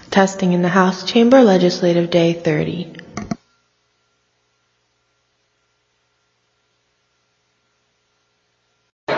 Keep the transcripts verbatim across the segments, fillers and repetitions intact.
Testing in the House Chamber, Legislative Day thirty. The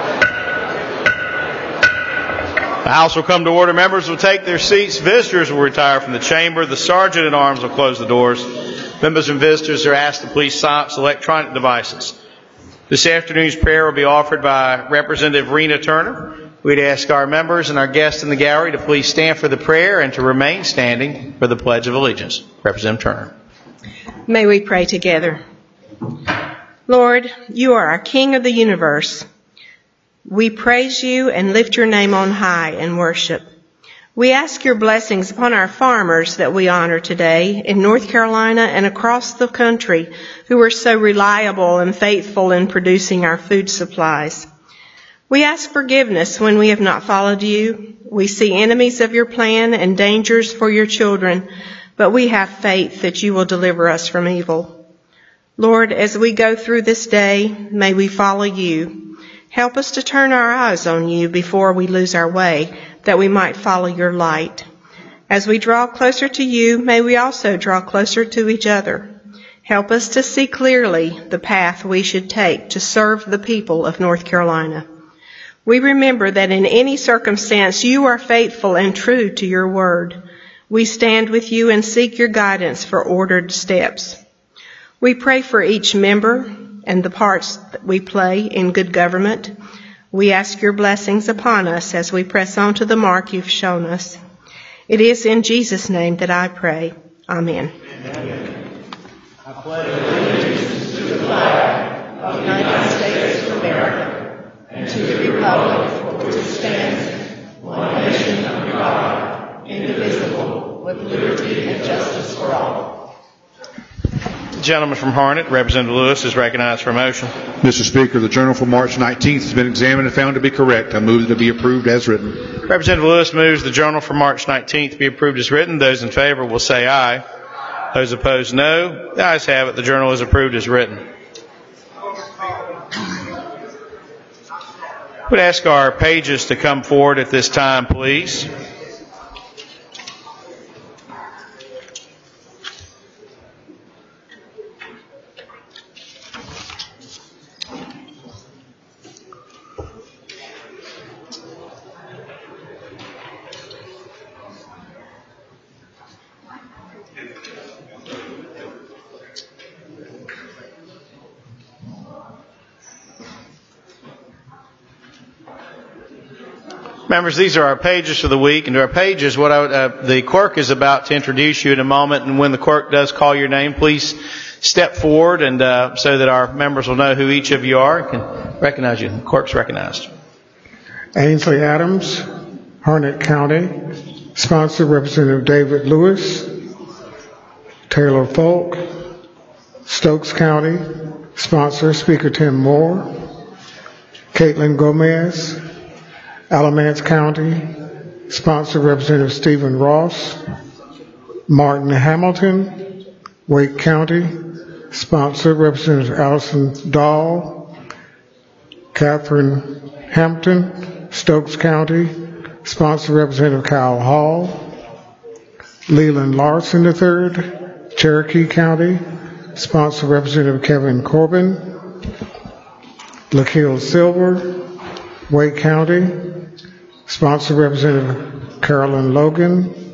House will come to order. Members will take their seats. Visitors will retire from the chamber. The Sergeant at Arms will close the doors. Members and visitors are asked to please silence electronic devices. This afternoon's prayer will be offered by Representative Rena Turner. We'd ask our members and our guests in the gallery to please stand for the prayer and to remain standing for the Pledge of Allegiance. Representative Turner. May we pray together. Lord, you are our King of the universe. We praise you and lift your name on high in worship. We ask your blessings upon our farmers that we honor today in North Carolina and across the country who are so reliable and faithful in producing our food supplies. We ask forgiveness when we have not followed you. We see enemies of your plan and dangers for your children, but we have faith that you will deliver us from evil. Lord, as we go through this day, may we follow you. Help us to turn our eyes on you before we lose our way, that we might follow your light. As we draw closer to you, may we also draw closer to each other. Help us to see clearly the path we should take to serve the people of North Carolina. We remember that in any circumstance you are faithful and true to your word. We stand with you and seek your guidance for ordered steps. We pray for each member and the parts that we play in good government. We ask your blessings upon us as we press on to the mark you've shown us. It is in Jesus' name that I pray. Amen. Amen. I pledge allegiance to the flag of the United States of America and to the republic for which it stands, one nation under God, indivisible, with liberty and justice for all. The gentleman from Harnett, Representative Lewis, is recognized for a motion. Mister Speaker, the journal for March nineteenth has been examined and found to be correct. I move that it be approved as written. Representative Lewis moves the journal for March nineteenth be approved as written. Those in favor will say aye. Those opposed, no. The ayes have it. The journal is approved as written. I would ask our pages to come forward at this time, please. Members, these are our pages for the week, and to our pages, what I would, uh, the clerk is about to introduce you in a moment, and when the clerk does call your name, please step forward, and uh, so that our members will know who each of you are and can recognize you. The clerk's recognized. Ainsley Adams, Harnett County. Sponsor, Representative David Lewis. Taylor Folk, Stokes County. Sponsor, Speaker Tim Moore. Caitlin Gomez, Alamance County. Sponsor, Representative Stephen Ross. Martin Hamilton, Wake County. Sponsor, Representative Allison Dahl. Catherine Hampton, Stokes County. Sponsor, Representative Kyle Hall. Leland Larson the third, Cherokee County. Sponsor, Representative Kevin Corbin. Lakeel Silver, Wake County. Sponsor, Representative Carolyn Logan.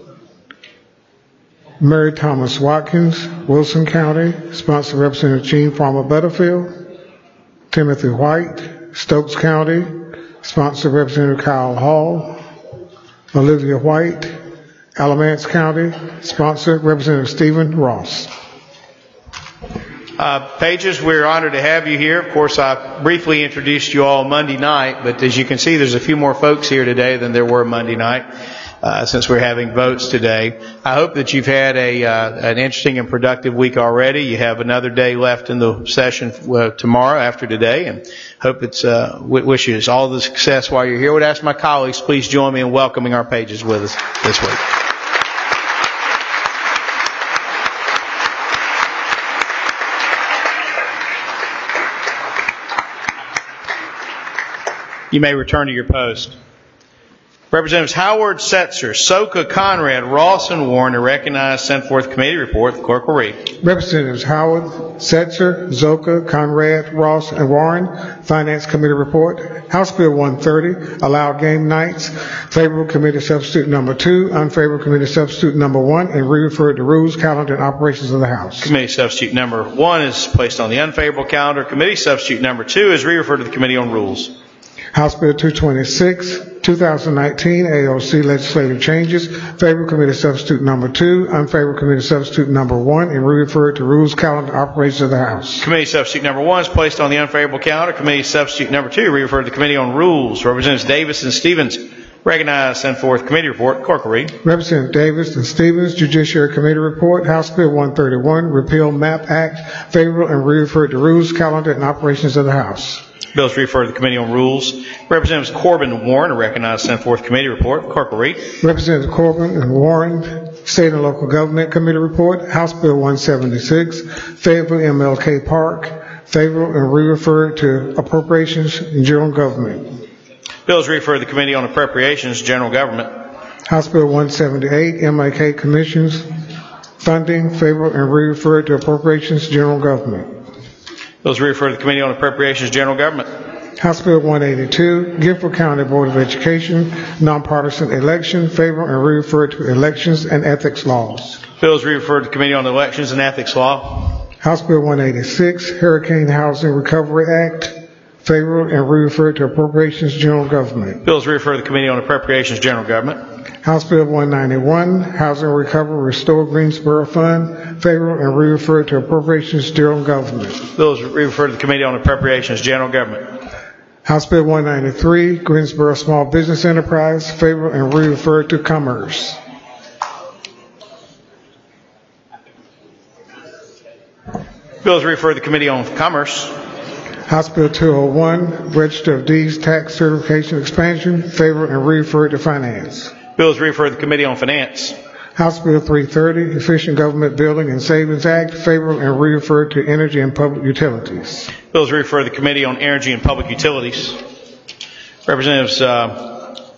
Mary Thomas Watkins, Wilson County. Sponsor, Representative Gene Farmer Butterfield. Timothy White, Stokes County. Sponsor, Representative Kyle Hall. Olivia White, Alamance County. Sponsor, Representative Stephen Ross. Uh, Pages, we're honored to have you here. Of course, I briefly introduced you all Monday night, but as you can see, there's a few more folks here today than there were Monday night, uh, since we're having votes today. I hope that you've had a uh, an interesting and productive week already. You have another day left in the session uh, tomorrow after today, and hope it's uh, wish you all the success while you're here. I would ask my colleagues, please join me in welcoming our Pages with us this week. You may return to your post. Representatives Howard, Setzer, Soka, Conrad, Ross, and Warren are recognized. Send forth committee report. The clerk will read. Representatives Howard, Setzer, Zoka, Conrad, Ross, and Warren. Finance Committee report. House Bill one thirty, allow game nights. Favorable committee substitute number two, unfavorable committee substitute number one, and re-refer to rules, calendar, and operations of the House. Committee substitute number one is placed on the unfavorable calendar. Committee substitute number two is re-referred to the Committee on Rules. House Bill two twenty-six, two thousand nineteen, A O C legislative changes. Favorable committee substitute number two, unfavorable committee substitute number one, and re-refer to rules, calendar, operations of the House. Committee substitute number one is placed on the unfavorable calendar. Committee substitute number two re-referred to the Committee on Rules. Representatives Davis and Stevens recognized. Send forth committee report. Clerk will read. Representative Davis and Stevens, Judiciary Committee report. House Bill one thirty-one, repeal MAP Act. Favorable and re-refer to rules, calendar, and operations of the House. Bills referred to the Committee on Rules. Representatives Corbin and Warren are recognized. Send forth committee report. Clerk will read. Representatives Corbin and Warren, State and Local Government Committee report. House Bill one seventy-six, favorable M L K Park. Favorable and re-referred to appropriations and general government. Bills referred to the Committee on Appropriations, General Government. House Bill one seventy-eight, M L K Commissions funding. Favorable and re-referred to appropriations, general government. Bills referred to the Committee on Appropriations, General Government. House Bill one eighty-two, Guilford County Board of Education, nonpartisan election, favorable and re-referred to elections and ethics laws. Bills referred to the Committee on Elections and Ethics Law. House Bill one eighty-six, Hurricane Housing Recovery Act, favorable and re-referred to appropriations, general government. Bills referred to the Committee on Appropriations, General Government. House Bill one ninety-one, Housing Recovery Restore Greensboro Fund, favorable and re-referred to appropriations, general government. Bills referred to the Committee on Appropriations, General Government. House Bill one ninety-three, Greensboro Small Business Enterprise, favorable and re-referred to Commerce. Bills referred to the Committee on Commerce. House Bill two oh one, Register of Deeds Tax Certification Expansion, favorable and re-referred to Finance. Bills referred to the Committee on Finance. House Bill three thirty, Efficient Government Building and Savings Act, favorable and re-referred to Energy and Public Utilities. Bills referred to the Committee on Energy and Public Utilities. Representatives uh,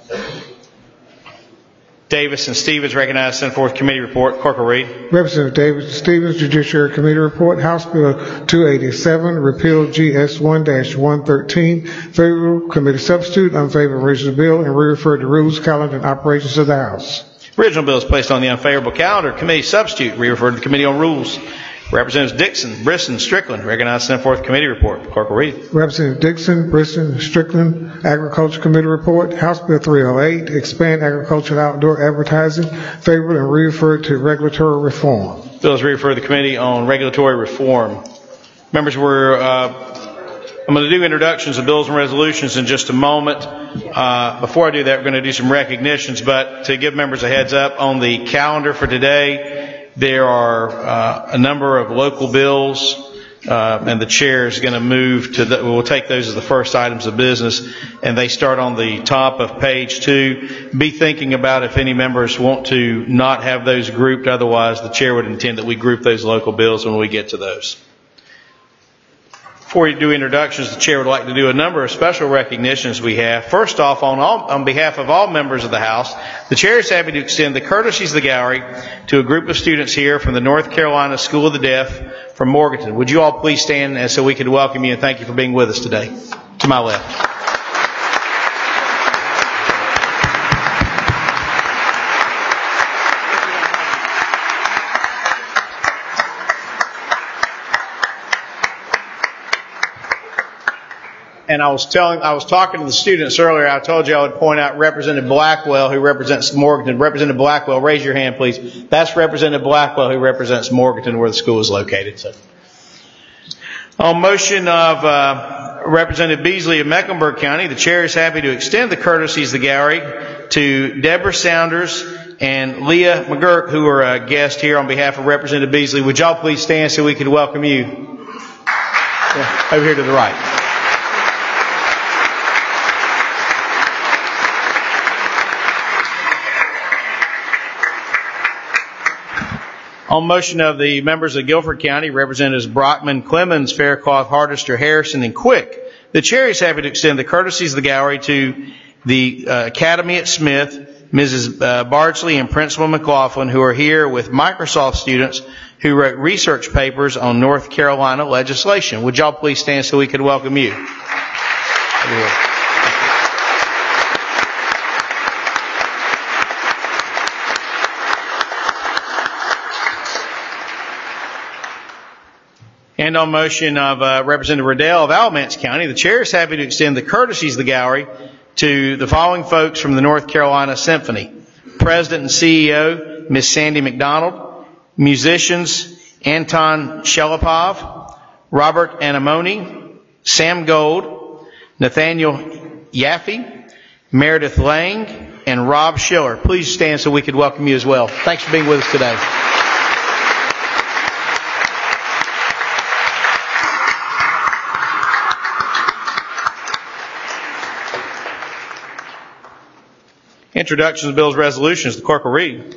Davis and Stevens recognized. Send forth committee report. Clerk will read. Representative Davis and Stevens, Judiciary Committee report. House Bill two eighty-seven, repeal G S one dash one thirteen, favorable committee substitute, unfavorable original bill, and re-refer to rules, calendar, and operations of the House. Original bill is placed on the unfavorable calendar. Committee substitute, re-referred to the Committee on Rules. Representatives Dixon, Brisson, Strickland recognized. Send forth committee report. Clerk will read. Representative Dixon, Brisson, Strickland, Agriculture Committee report. House Bill three oh eight, expand agricultural outdoor advertising, favorable and re-referred to regulatory reform. Bill is referred to the Committee on Regulatory Reform. Members, we're uh, I'm going to do introductions of bills and resolutions in just a moment. Uh, before I do that, we're going to do some recognitions, but to give members a heads up on the calendar for today, there are uh, a number of local bills, uh, and the chair is going to move to the, we'll take those as the first items of business, and they start on the top of page two. Be thinking about if any members want to not have those grouped, otherwise the chair would intend that we group those local bills when we get to those. Before we do introductions, the chair would like to do a number of special recognitions we have. First off, on, all, on behalf of all members of the House, the chair is happy to extend the courtesies of the gallery to a group of students here from the North Carolina School of the Deaf from Morganton. Would you all please stand so we could welcome you and thank you for being with us today? To my left. And I was telling, I was talking to the students earlier. I told you I would point out Representative Blackwell, who represents Morganton. Representative Blackwell, raise your hand, please. That's Representative Blackwell, who represents Morganton, where the school is located. So, on motion of uh, Representative Beasley of Mecklenburg County, the chair is happy to extend the courtesies of the gallery to Deborah Saunders and Leah McGurk, who are a guest here on behalf of Representative Beasley. Would y'all please stand so we could welcome you? Yeah, over here to the right. On motion of the members of Guilford County, Representatives Brockman, Clemens, Faircloth, Hardister, Harrison, and Quick, the chair is happy to extend the courtesies of the gallery to the uh, Academy at Smith, Missus uh, Bardsley and Principal McLaughlin, who are here with Microsoft students who wrote research papers on North Carolina legislation. Would y'all please stand so we could welcome you? And on motion of uh, Representative Riddell of Alamance County, the chair is happy to extend the courtesies of the gallery to the following folks from the North Carolina Symphony. President and C E O, Miss Sandy McDonald. Musicians, Anton Shelipov, Robert Anamoni, Sam Gold, Nathaniel Yaffe, Meredith Lang, and Rob Schiller. Please stand so we could welcome you as well. Thanks for being with us today. Introductions of bills, resolutions. The clerk will read.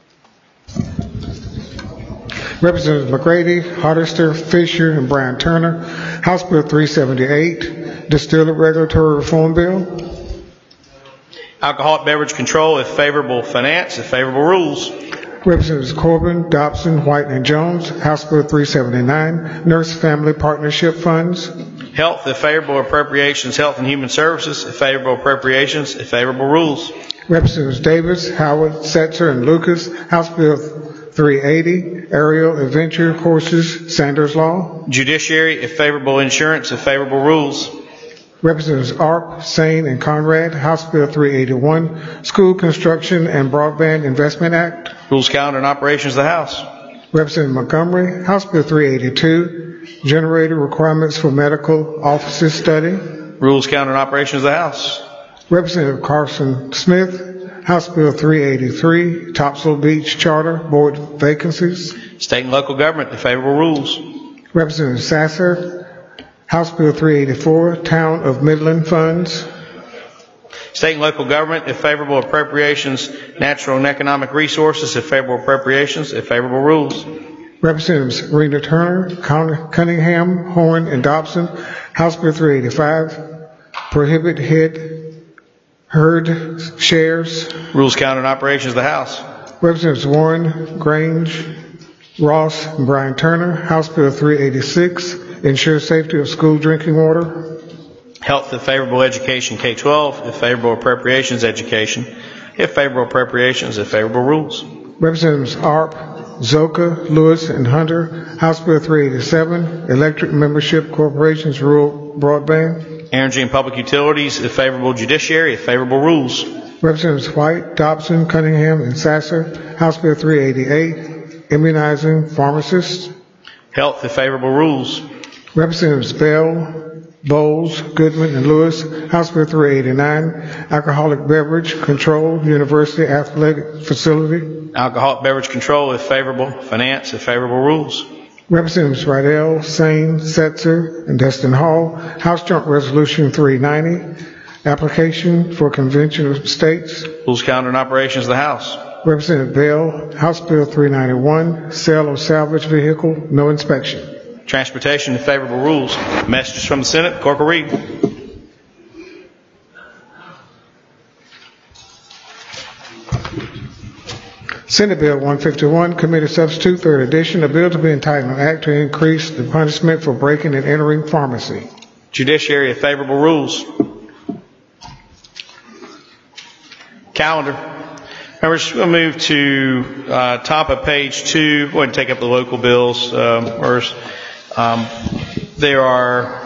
Representatives McGrady, Hardister, Fisher, and Brian Turner. House Bill three seventy-eight, Distiller Regulatory Reform Bill. Alcoholic beverage control, if favorable. Finance, if favorable. Rules. Representatives Corbin, Dobson, White, and Jones. House Bill three seventy-nine, Nurse Family Partnership Funds. Health, if favorable. Appropriations, Health and Human Services, if favorable. Appropriations, if favorable. Rules. Representatives Davis, Howard, Setzer, and Lucas. House Bill three eighty, Aerial Adventure Courses, Sanders Law. Judiciary, if favorable. Insurance, if favorable. Rules. Representatives Arp, Sane, and Conrad. House Bill three eighty-one, School Construction and Broadband Investment Act. Rules, calendar, and operations of the House. Representative Montgomery, House Bill three eighty-two, Generator Requirements for Medical Offices Study. Rules, calendar, and operations of the House. Representative Carson Smith, House Bill three eighty-three, Topsail Beach Charter Board Vacancies. State and local government, if favorable. Rules. Representative Sasser, House Bill three eighty-four, Town of Midland Funds. State and local government, if favorable. Appropriations, natural and economic resources, if favorable. Appropriations, if favorable. Rules. Representatives Rena Turner, Cunningham, Horn, and Dobson. House Bill three eighty-five, Prohibit Head Herd Shares. Rules, calendar, and operations of the House. Representatives Warren, Grange, Ross, and Brian Turner. House Bill three eighty-six, Ensure Safety of School Drinking Water. Health, if favorable. Education, K twelve, if favorable. Appropriations, education, if favorable. Appropriations, if favorable. Rules. Representatives Arp, Zoka, Lewis, and Hunter. House Bill three eighty-seven, Electric Membership Corporations Rural Broadband. Energy and public utilities, if favorable. Judiciary, if favorable. Rules. Representatives White, Dobson, Cunningham, and Sasser. House Bill three eighty-eight, Immunizing Pharmacists. Health, if favorable. Rules. Representatives Bell, Bowles, Goodman, and Lewis. House Bill three eighty-nine, Alcoholic Beverage Control University Athletic Facility. Alcoholic beverage control, if favorable. Finance, if favorable. Rules. Representatives Rydell, Sane, Setzer, and Destin Hall. House Joint Resolution three ninety, Application for Convention of States. Rules, calendar, and operations of the House. Representative Bell, House Bill three ninety-one, Sale of Salvage Vehicle, no inspection. Transportation, if favorable. Rules. Messages from the Senate. Clerk will read. Senate Bill one fifty-one, Committee Substitute, Third Edition, a bill to be entitled an act to increase the punishment for breaking and entering pharmacy. Judiciary, if favorable. Rules. Calendar. Members, we'll move to uh, top of page two. Go ahead and take up the local bills um, first. Um, there are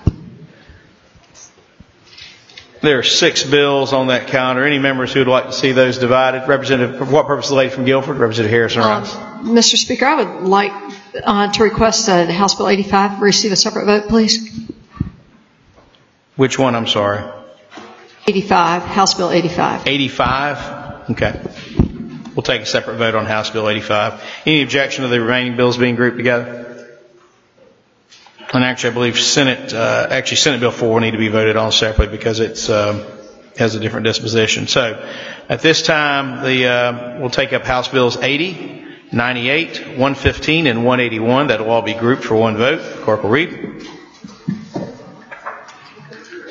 there are six bills on that calendar. Any members who would like to see those divided? Representative, for what purpose? The lady from Guilford, Representative Harrison Rice. Um, Mister Speaker, I would like uh, to request uh, House Bill eighty-five receive a separate vote, please. Which one? I'm sorry. eighty-five, House Bill eighty-five. eighty-five. Okay. We'll take a separate vote on House Bill eighty-five. Any objection to the remaining bills being grouped together? And actually, I believe Senate, uh, actually Senate Bill four will need to be voted on separately because it's um, has a different disposition. So, at this time, the uh, we'll take up House Bills eighty, ninety-eight, one fifteen, and one eighty-one. That will all be grouped for one vote. Clerk will read.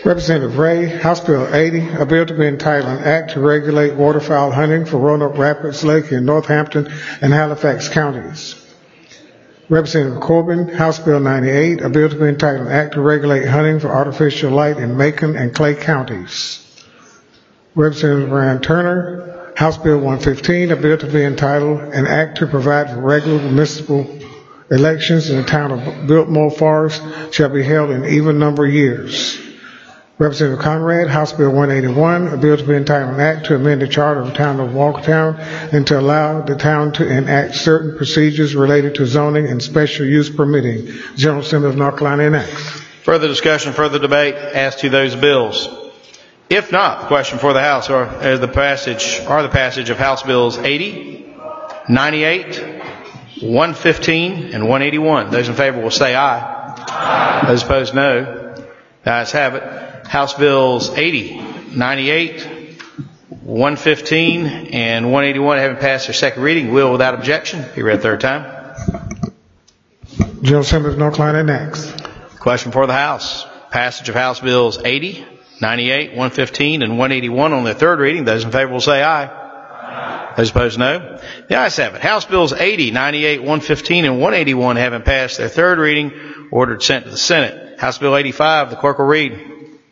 Representative Ray, House Bill eighty, a bill to be entitled an act to regulate waterfowl hunting for Roanoke Rapids Lake in Northampton and Halifax counties. Representative Corbin, House Bill ninety-eight, a bill to be entitled an act to regulate hunting for artificial light in Macon and Clay counties. Representative Ryan Turner, House Bill one fifteen, a bill to be entitled an act to provide for regular municipal elections in the town of Biltmore Forest shall be held in even number years. Representative Conrad, House Bill one eighty-one, a bill to be entitled an act to amend the charter of the town of Walkertown and to allow the town to enact certain procedures related to zoning and special use permitting. General Assembly of North Carolina enacts. Further discussion, further debate as to those bills. If not, the question for the House or uh, the passage are the passage of House Bills eighty, ninety-eight, one fifteen, and one eighty-one. Those in favor will say aye. Aye. Those opposed, no. The ayes have it. House Bills eighty, ninety-eight, one fifteen, and one eighty-one having passed their second reading will, without objection, be read a third time. General Assembly of North Carolina enacts. Question for the House. Passage of House Bills eighty, ninety-eight, one fifteen, and one eighty-one on their third reading. Those in favor will say aye. Aye. Those opposed, no. The ayes have it. House Bills eighty, ninety-eight, one fifteen, and one eighty-one having passed their third reading, ordered sent to the Senate. House Bill eighty-five, the clerk will read.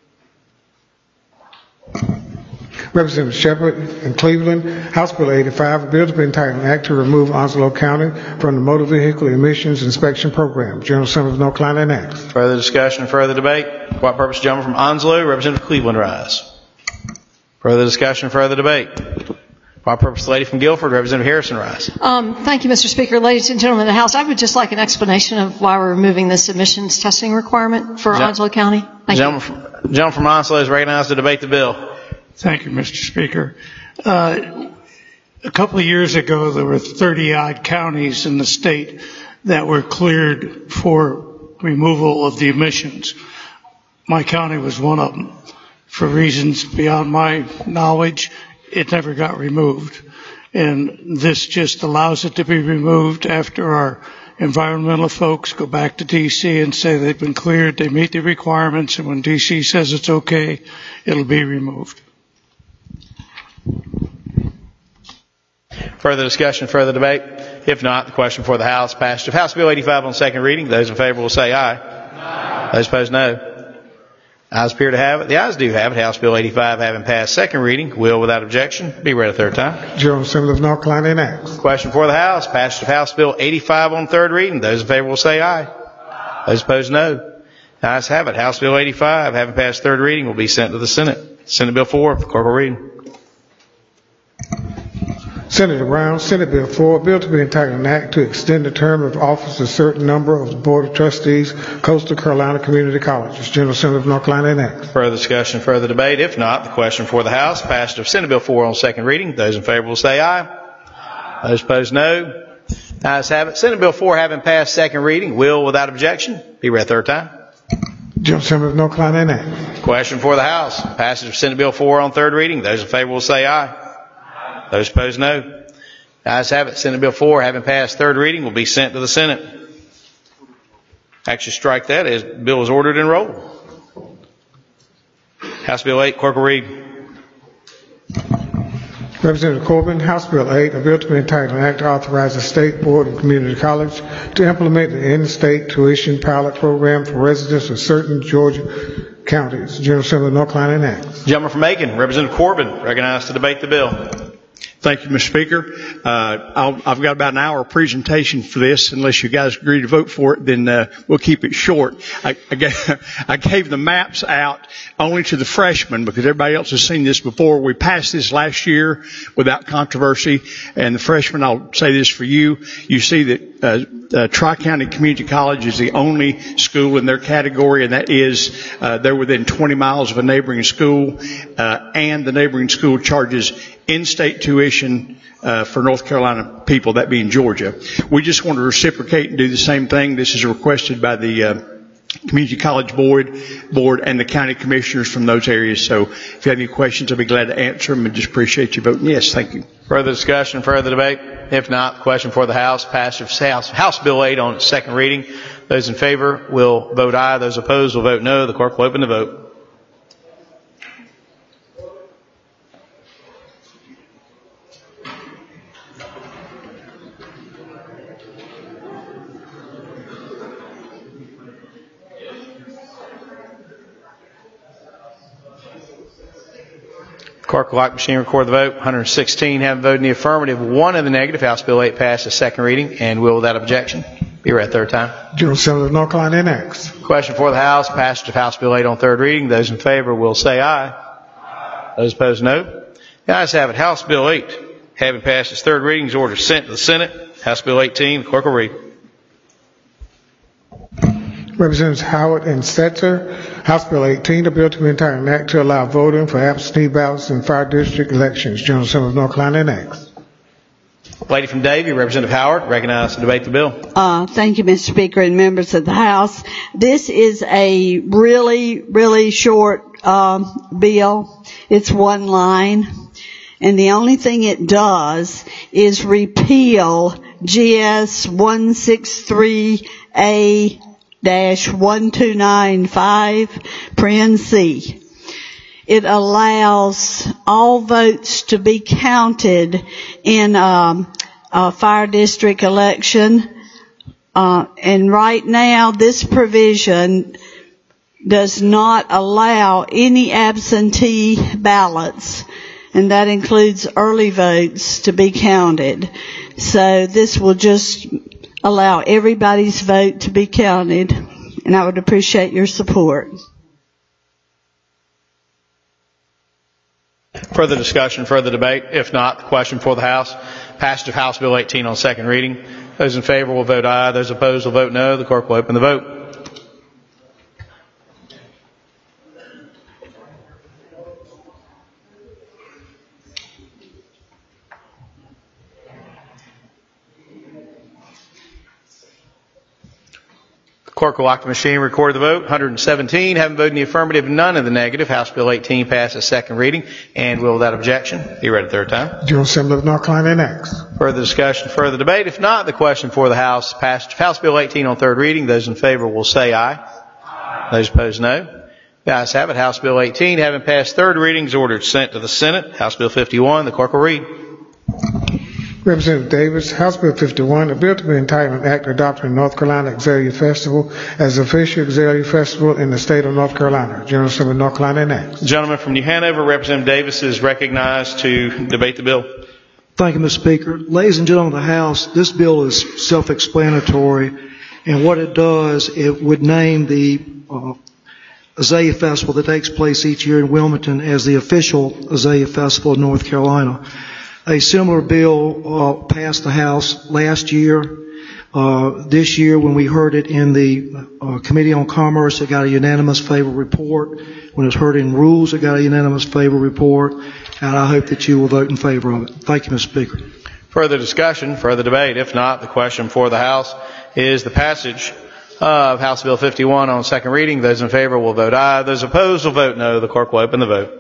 Representative Shepard in Cleveland, House Bill eighty-five, a bill to be entitled an act to remove Onslow County from the motor vehicle emissions inspection program. General Assembly of North Carolina enacts. Further discussion, further debate. For what purpose, gentleman from Onslow, Representative Cleveland rise. Further discussion, further debate. For what purpose, the lady from Guilford, Representative Harrison rise. Um, thank you, Mister Speaker. Ladies and gentlemen of the House, I would just like an explanation of why we're removing this emissions testing requirement for Gen- Onslow County. Thank gentleman, you. From, gentleman from Onslow is recognized to debate the bill. Thank you, Mister Speaker. Uh, a couple of years ago, there were thirty-odd counties in the state that were cleared for removal of the emissions. My county was one of them. For reasons beyond my knowledge, it never got removed. And this just allows it to be removed after our environmental folks go back to D C and say they've been cleared, they meet the requirements, and when D C says it's okay, it'll be removed. Further discussion, further debate. If not, the question for the House. Passage of House Bill eighty-five on second reading. Those in favor will say aye. Aye. Those opposed, no. Ayes appear to have it. The ayes do have it. House Bill eighty-five having passed second reading will, without objection, be read a third time. General Assembly of North Carolina enacts. Question for the House. Passage of House Bill eighty-five on third reading. Those in favor will say aye. Aye. Those opposed, no. The ayes have it. House Bill eighty-five having passed third reading will be sent to the Senate. Senate Bill four, the clerk will read. Senator Brown, Senate Bill four, a bill to be entitled an act to extend the term of office of a certain number of the Board of Trustees, Coastal Carolina Community Colleges. General Assembly of North Carolina enacts. Further discussion, further debate. If not, the question for the House. Passage of Senate Bill four on second reading. Those in favor will say aye. Aye. Those opposed, no. Ayes have it. Senate Bill four having passed second reading will, without objection, be read third time. General Assembly of North Carolina enacts. Question for the House. Passage of Senate Bill four on third reading. Those in favor will say aye. Those opposed, no. The ayes have it. Senate Bill four, having passed third reading, will be sent to the Senate. Actually, strike that as bill is ordered and rolled. House Bill eight, clerk will read. Representative Corbin, House Bill eight, a bill to be entitled an act to authorize the State Board of Community College to implement the in-state tuition pilot program for residents of certain Georgia counties. General Assembly of North Carolina enacts. Gentleman from Macon, Representative Corbin, recognized to debate the bill. Thank you, Mister Speaker. Uh, I'll, I've got about an hour presentation for this. Unless you guys agree to vote for it, then uh, we'll keep it short. I, I, gave, I gave the maps out only to the freshmen because everybody else has seen this before. We passed this last year without controversy, and the freshmen, I'll say this for you, you see that uh, uh, Tri-County Community College is the only school in their category, and that is uh, they're within twenty miles of a neighboring school, uh, and the neighboring school charges in-state tuition uh, for North Carolina people, that being Georgia. We just want to reciprocate and do the same thing. This is requested by the uh, Community College Board, Board and the county commissioners from those areas. So if you have any questions, I'll be glad to answer them, and just appreciate you voting yes. Thank you. Further discussion, further debate? If not, the question for the House. Passage of House, House Bill eight on its second reading. Those in favor will vote aye. Those opposed will vote no. The clerk will open the vote. Clerk will lock the machine, record the vote. one hundred sixteen have voted in the affirmative, one in the negative. House Bill eight passes second reading and will without objection be read third time. General Assembly of North Carolina next. Question for the House, passage of House Bill eight on third reading. Those in favor will say aye. Aye. Those opposed, no. The ayes have it. House Bill eight, having passed its third reading, is ordered sent to the Senate. House Bill eighteen, the clerk will read. Representatives Howard and Setzer, House Bill eighteen, a bill to be entitled an act to allow voting for absentee ballots in fire district elections. General Assembly of North Carolina next. Lady from Davie, Representative Howard, recognized to debate the bill. Uh, thank you, Mister Speaker and members of the House. This is a really, really short um, bill. It's one line. And the only thing it does is repeal G S one sixty-three A one two nine five, paren C. It allows all votes to be counted in um, a fire district election. Uh, and right now, this provision does not allow any absentee ballots, and that includes early votes to be counted. So this will just allow everybody's vote to be counted, and I would appreciate your support. Further discussion, further debate? If not, the question for the House. Passage of House Bill eighteen on second reading. Those in favor will vote aye. Those opposed will vote no. The clerk will open the vote. Clerk will lock the machine, record the vote. one hundred seventeen having voted in the affirmative, none in the negative. House Bill eighteen passes second reading and will, without objection, be read a third time. General Assembly of North Carolina next. Further discussion, further debate? If not, the question for the House. Passage of House Bill eighteen on third reading. Those in favor will say aye. Aye. Those opposed, no. The ayes have it. House Bill eighteen, having passed third reading, is ordered sent to the Senate. House Bill fifty-one, the clerk will read. Representative Davis, House Bill fifty-one, a bill to be entitled an act adopting North Carolina Auxiliary Festival as the official auxiliary festival in the state of North Carolina. General Assembly of North Carolina next. The gentleman from New Hanover, Representative Davis, is recognized to debate the bill. Thank you, Mister Speaker. Ladies and gentlemen of the House, this bill is self-explanatory, and what it does, it would name the uh, Azalea Festival that takes place each year in Wilmington as the official Azalea Festival of North Carolina. A similar bill uh, passed the House last year. Uh, this year, when we heard it in the uh, Committee on Commerce, it got a unanimous favor report. When it was heard in Rules, it got a unanimous favor report. And I hope that you will vote in favor of it. Thank you, Mister Speaker. Further discussion, further debate? If not, the question for the House is the passage of House Bill fifty-one on second reading. Those in favor will vote aye. Those opposed will vote no. The clerk will open the vote.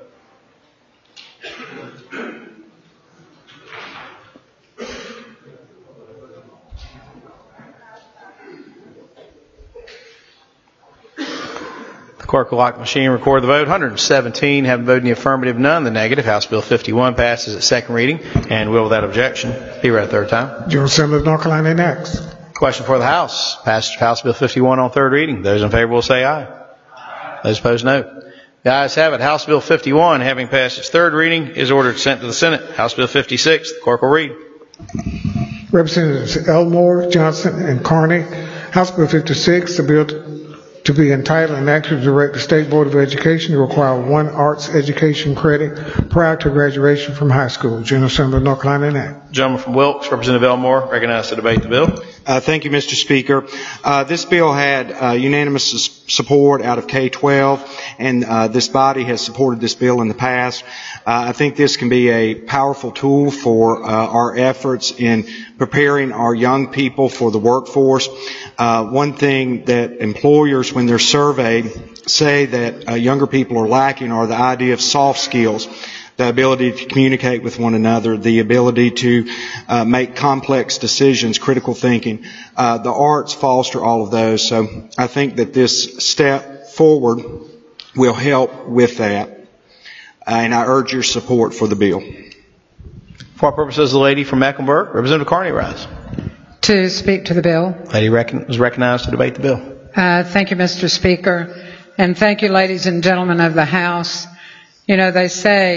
Clerk will lock the machine, record the vote. one hundred seventeen having voted in the affirmative, none in the negative. House Bill fifty-one passes at second reading and will, without objection, be read a third time. General Assembly of North Carolina next. Question for the House. Passage of House Bill fifty-one on third reading. Those in favor will say aye. Aye. Those opposed, no. The ayes have it. House Bill fifty-one, having passed its third reading, is ordered sent to the Senate. House Bill fifty-six, the clerk will read. Representatives Elmore, Johnson, and Carney, House Bill fifty-six, the bill to to be entitled and act to direct the State Board of Education to require one arts education credit prior to graduation from high school. General Assembly of North Carolina Act. Gentleman from Wilkes, Representative Elmore, recognized to debate the bill. Uh, thank you, Mister Speaker. Uh, this bill had uh, unanimous support out of K twelve, and uh, this body has supported this bill in the past. Uh, I think this can be a powerful tool for uh, our efforts in preparing our young people for the workforce. Uh, one thing that employers, when they're surveyed, say that uh, younger people are lacking are the idea of soft skills. The ability to communicate with one another, the ability to uh, make complex decisions, critical thinking. Uh, the arts foster all of those. So I think that this step forward will help with that. Uh, and I urge your support for the bill. For our purposes, the lady from Mecklenburg, Representative Carney, rise. To speak to the bill. Lady recon- is recognized to debate the bill. Uh, thank you, Mister Speaker. And thank you, ladies and gentlemen of the House. You know, they say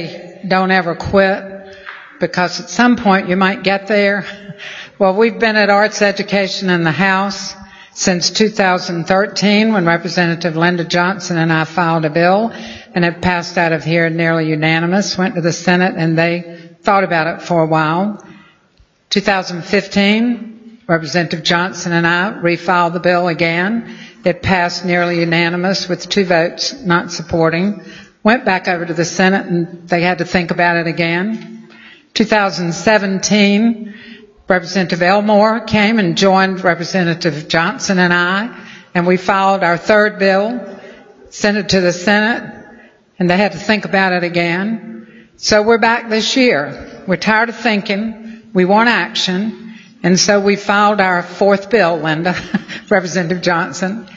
don't ever quit, because at some point you might get there. Well, we've been at arts education in the House since two thousand thirteen, when Representative Linda Johnson and I filed a bill, and it passed out of here nearly unanimous, went to the Senate, and they thought about it for a while. two thousand fifteen, Representative Johnson and I refiled the bill again. It passed nearly unanimous with two votes not supporting. Went back over to the Senate, and they had to think about it again. two thousand seventeen, Representative Elmore came and joined Representative Johnson and I, and we filed our third bill, sent it to the Senate, and they had to think about it again. So we're back this year. We're tired of thinking. We want action. And so we filed our fourth bill, Linda, Representative Johnson.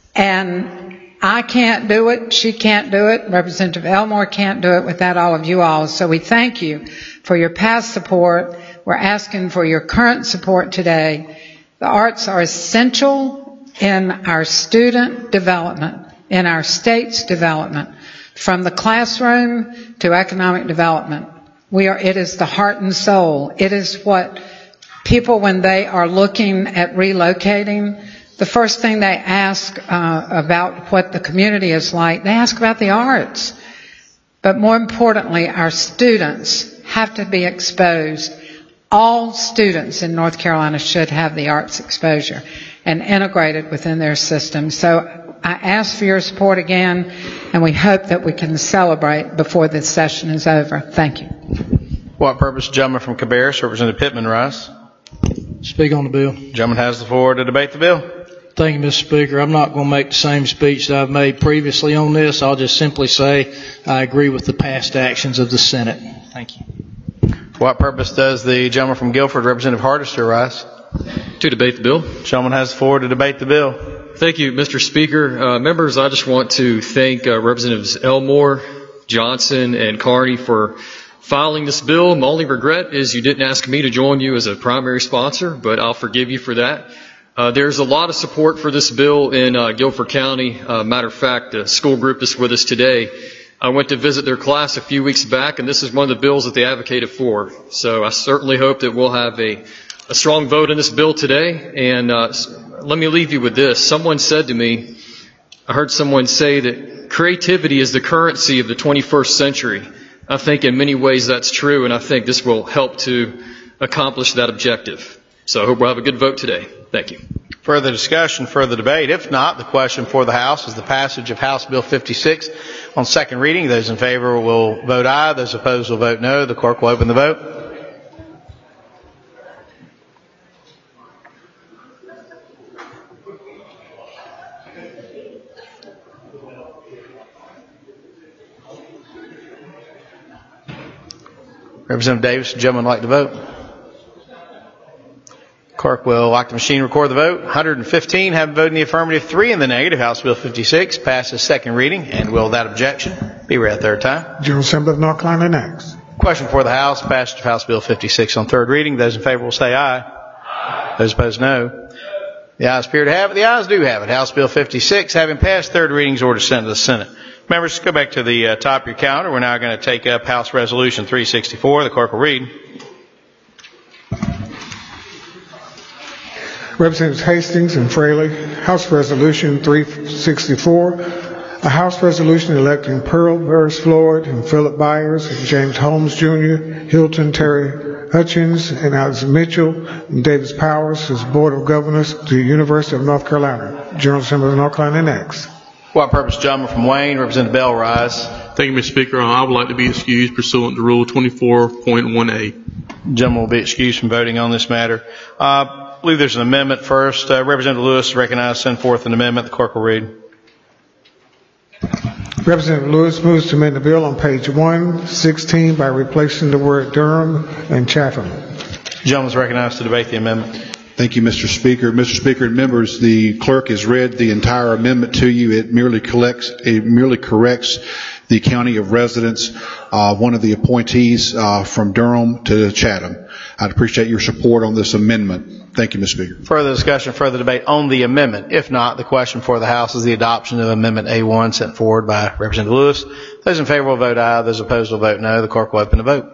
And I can't do it. She can't do it. Representative Elmore can't do it without all of you all. So we thank you for your past support. We're asking for your current support today. The arts are essential in our student development, in our state's development, from the classroom to economic development. We are, it is the heart and soul. It is what people, when they are looking at relocating, the first thing they ask uh, about what the community is like, they ask about the arts. But more importantly, our students have to be exposed. All students in North Carolina should have the arts exposure and integrated within their system. So I ask for your support again, and we hope that we can celebrate before this session is over. Thank you. What purpose, gentleman from Cabarrus, Representative Pittman, rise. Speak on the bill. Gentleman has the floor to debate the bill. Thank you, Mister Speaker. I'm not going to make the same speech that I've made previously on this. I'll just simply say I agree with the past actions of the Senate. Thank you. What purpose does the gentleman from Guilford, Representative Hardister, rise? To debate the bill. Gentleman has the floor to debate the bill. Thank you, Mister Speaker. Uh, members, I just want to thank uh, Representatives Elmore, Johnson, and Carney for filing this bill. My only regret is you didn't ask me to join you as a primary sponsor, but I'll forgive you for that. Uh, there's a lot of support for this bill in uh, Guilford County. Uh, matter of fact, the school group is with us today. I went to visit their class a few weeks back, and this is one of the bills that they advocated for. So I certainly hope that we'll have a, a strong vote in this bill today. And uh, let me leave you with this. Someone said to me, I heard someone say that creativity is the currency of the twenty-first century. I think in many ways that's true, and I think this will help to accomplish that objective. So I hope we'll have a good vote today. Thank you. Further discussion, further debate? If not, the question for the House is the passage of House Bill fifty-six on second reading. Those in favor will vote aye. Those opposed will vote no. The clerk will open the vote. Representative Davis, the gentleman would like to vote. Clerk will, like the machine, record the vote. one hundred fifteen have voted in the affirmative, three in the negative. House Bill fifty-six passes second reading. And will that objection be read a third time? General Assembly of North Carolina next. Question for the House, passage of House Bill fifty-six on third reading. Those in favor will say aye. Aye. Those opposed, no. The ayes appear to have it. The ayes do have it. House Bill fifty-six, having passed third readings, order sent to the Senate. Members, go back to the uh, top of your calendar. We're now going to take up House Resolution three sixty-four. The clerk will read. Representatives Hastings and Fraley, House Resolution three sixty-four, a House Resolution electing Pearl Burris Floyd and Philip Byers and James Holmes Junior, Hilton Terry Hutchins and Alex Mitchell and Davis Powers as Board of Governors to the University of North Carolina. General Assembly of North Carolina next. What purpose, gentleman from Wayne, Representative Bell, rise. Thank you, Mister Speaker. I would like to be excused pursuant to Rule twenty-four point one A. Gentleman will be excused from voting on this matter. Uh, I believe there's an amendment first. Uh, Representative Lewis is recognized to send forth an amendment. The clerk will read. Representative Lewis moves to amend the bill on page one sixteen by replacing the word Durham and Chatham. The gentleman is recognized to debate the amendment. Thank you, Mister Speaker. Mister Speaker and members, the clerk has read the entire amendment to you. It merely collects, it merely corrects the county of residence, uh, one of the appointees uh, from Durham to Chatham. I'd appreciate your support on this amendment. Thank you, Mister Speaker. Further discussion, further debate on the amendment? If not, the question for the House is the adoption of Amendment A one sent forward by Representative Lewis. Those in favor will vote aye. Those opposed will vote no. The clerk will open the vote.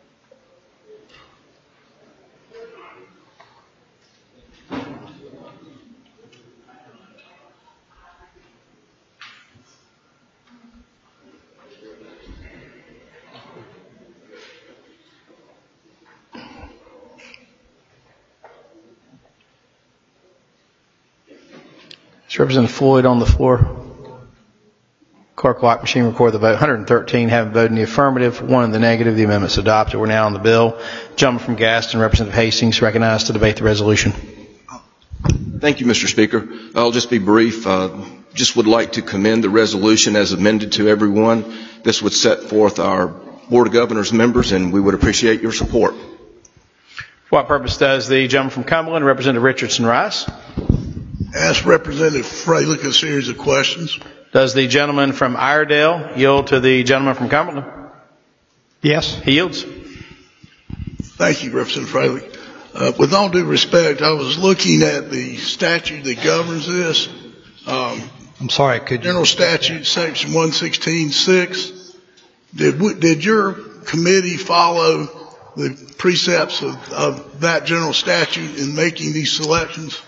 Is Representative Floyd on the floor? Clerk lock machine record the vote. one hundred thirteen having voted in the affirmative, one in the negative. The amendment's adopted. We're now on the bill. Gentleman from Gaston, Representative Hastings, recognized to debate the resolution. Thank you, Mister Speaker. I'll just be brief. Uh, just would like to commend the resolution as amended to everyone. This would set forth our Board of Governors members, and we would appreciate your support. For what purpose does the gentleman from Cumberland, Representative Richardson, rise? Ask Representative Freilich a series of questions. Does the gentleman from Iredell yield to the gentleman from Cumberland? Yes. He yields. Thank you, Representative Freilich. Uh, with all due respect, I was looking at the statute that governs this. Um, I'm sorry, could you? General Statute, Section one sixteen six. Did, did your committee follow the precepts of, of that general statute in making these selections?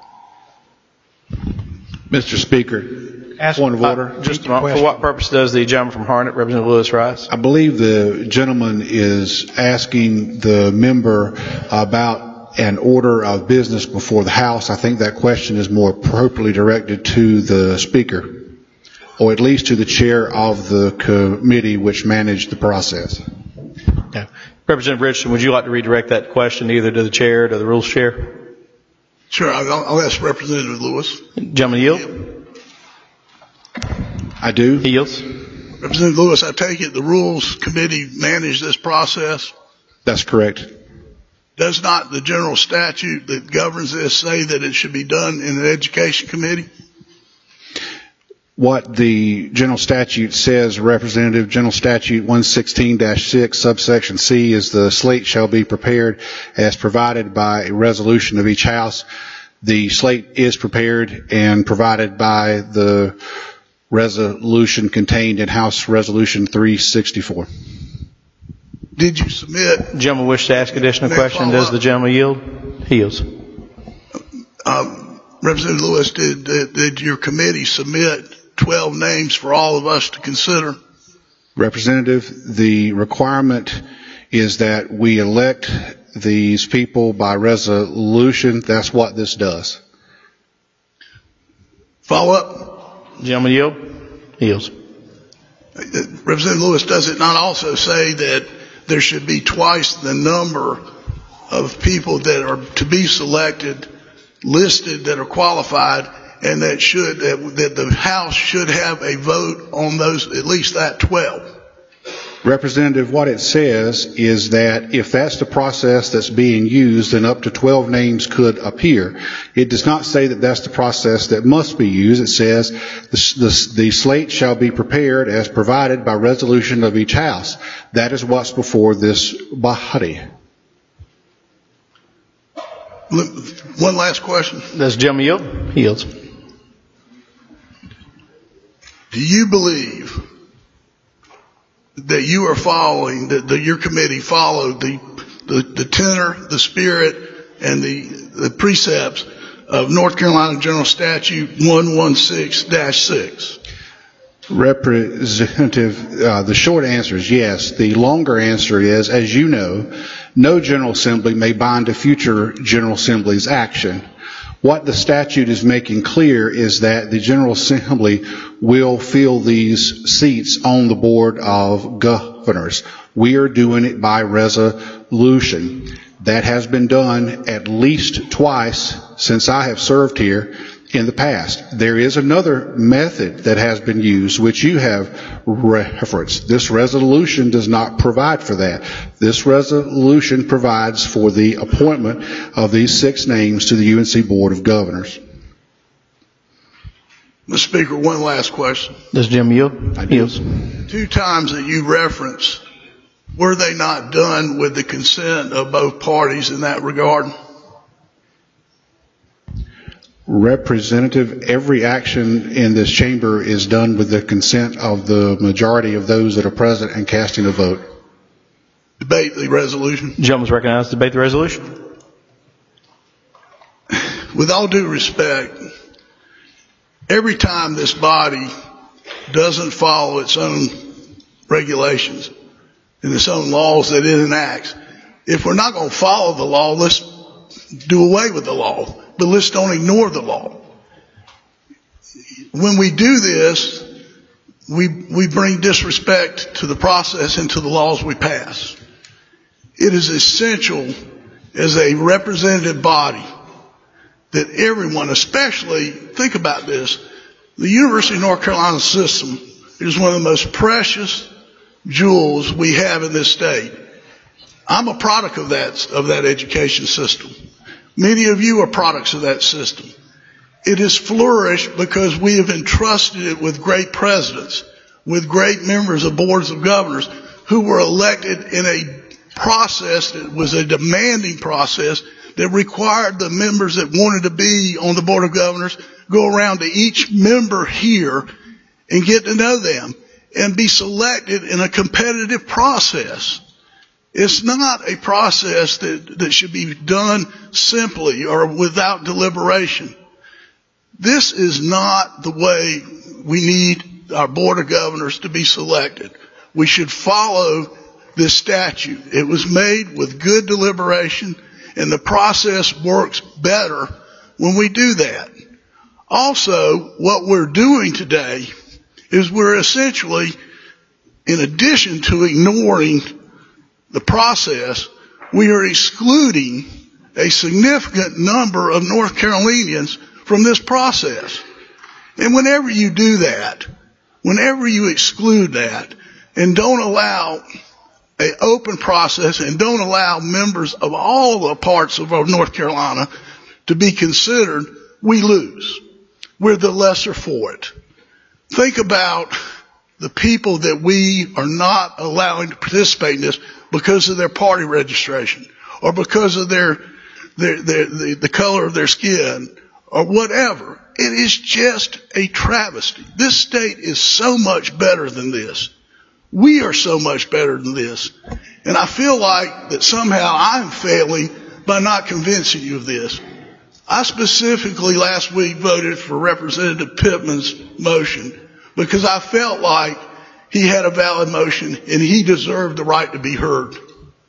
Mister Speaker, point of order. Uh, just a moment. For what purpose does the gentleman from Harnett, Representative Lewis, rise? I believe the gentleman is asking the member about an order of business before the House. I think that question is more appropriately directed to the Speaker, or at least to the chair of the committee which managed the process. Okay. Representative Richardson, would you like to redirect that question either to the chair or to the rules chair? Sure, I'll, I'll ask Representative Lewis. Gentleman yield? I do. He yields. Representative Lewis, I take it the Rules Committee managed this process? That's correct. Does not the general statute that governs this say that it should be done in an Education Committee? What the general statute says, Representative, General Statute one sixteen dash six, subsection C, is the slate shall be prepared as provided by a resolution of each House. The slate is prepared and provided by the resolution contained in House Resolution three sixty-four. Did you submit? Gentleman wish to ask additional question. Does the gentleman yield? He yields. Um, Representative Lewis, did, did, did your committee submit twelve names for all of us to consider? Representative, the requirement is that we elect these people by resolution. That's what this does. Follow up? Gentleman yield? He yields. Representative Lewis, does it not also say that there should be twice the number of people that are to be selected, listed, that are qualified, and that should that, that the House should have a vote on those, at least that twelve? Representative, what it says is that if that's the process that's being used, then up to twelve names could appear. It does not say that that's the process that must be used. It says the, the, the slate shall be prepared as provided by resolution of each House. That is what's before this body. One last question. Does Jim yield? He yields. Do you believe that you are following, that the, your committee followed the, the, the tenor, the spirit, and the, the precepts of North Carolina General Statute one sixteen dash six? Representative, uh, the short answer is yes. The longer answer is, as you know, no General Assembly may bind a future General Assembly's action. What the statute is making clear is that the General Assembly will fill these seats on the Board of Governors. We are doing it by resolution. That has been done at least twice since I have served here in the past. There is another method that has been used, which you have referenced. This resolution does not provide for that. This resolution provides for the appointment of these six names to the U N C Board of Governors. Mister Speaker, one last question. Does Jim yield? I do. Two times that you referenced, were they not done with the consent of both parties in that regard? Representative, every action in this chamber is done with the consent of the majority of those that are present and casting a vote. Debate the resolution. Gentleman's recognized to debate the resolution. With all due respect, every time this body doesn't follow its own regulations and its own laws that it enacts, if we're not going to follow the law, let's do away with the law, but let's don't ignore the law. When we do this, we, we bring disrespect to the process and to the laws we pass. It is essential as a representative body that everyone, especially, think about this, the University of North Carolina system is one of the most precious jewels we have in this state. I'm a product of that, of that education system. Many of you are products of that system. It has flourished because we have entrusted it with great presidents, with great members of boards of governors who were elected in a process that was a demanding process that required the members that wanted to be on the board of governors go around to each member here and get to know them and be selected in a competitive process. It's not a process that, that should be done simply or without deliberation. This is not the way we need our board of governors to be selected. We should follow this statute. It was made with good deliberation, and the process works better when we do that. Also, what we're doing today is we're essentially, in addition to ignoring the process, we are excluding a significant number of North Carolinians from this process. And whenever you do that, whenever you exclude that and don't allow an open process and don't allow members of all the parts of North Carolina to be considered, we lose. We're the lesser for it. Think about the people that we are not allowing to participate in this because of their party registration or because of their, their, their the, the color of their skin or whatever. It is just a travesty. This state is so much better than this. We are so much better than this. And I feel like that somehow I'm failing by not convincing you of this. I specifically last week voted for Representative Pittman's motion because I felt like he had a valid motion and he deserved the right to be heard.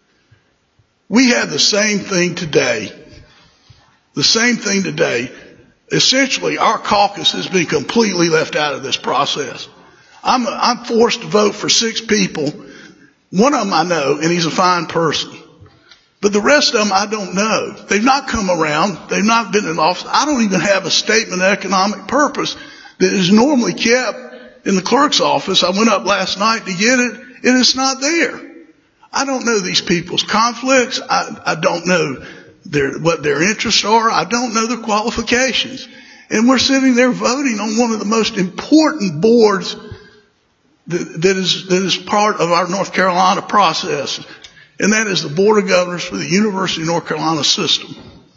We have the same thing today. The same thing today. Essentially, our caucus has been completely left out of this process. I'm, I'm forced to vote for six people. One of them I know, and he's a fine person. But the rest of them I don't know. They've not come around. They've not been in office. I don't even have a statement of economic purpose that is normally kept in the clerk's office. I went up last night to get it, and it's not there. I don't know these people's conflicts. I, I don't know their, what their interests are. I don't know their qualifications. And we're sitting there voting on one of the most important boards that, that is, that is part of our North Carolina process. And that is the Board of Governors for the University of North Carolina system.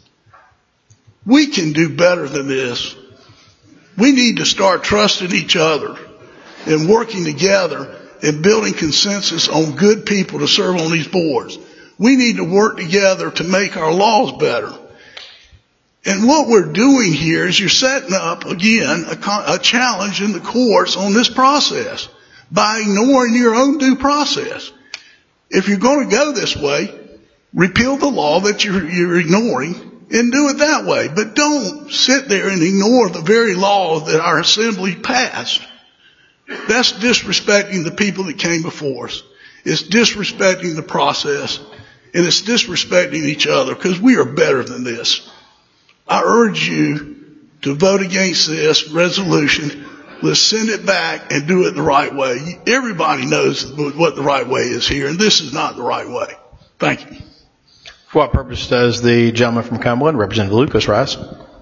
We can do better than this. We need to start trusting each other and working together and building consensus on good people to serve on these boards. We need to work together to make our laws better. And what we're doing here is you're setting up, again, a, a challenge in the courts on this process by ignoring your own due process. If you're going to go this way, repeal the law that you're, you're ignoring and do it that way. But don't sit there and ignore the very law that our assembly passed. That's disrespecting the people that came before us. It's disrespecting the process. And it's disrespecting each other because we are better than this. I urge you to vote against this resolution. Let's send it back and do it the right way. Everybody knows what the right way is here, and this is not the right way. Thank you. For what purpose does the gentleman from Cumberland, Representative Lucas, rise?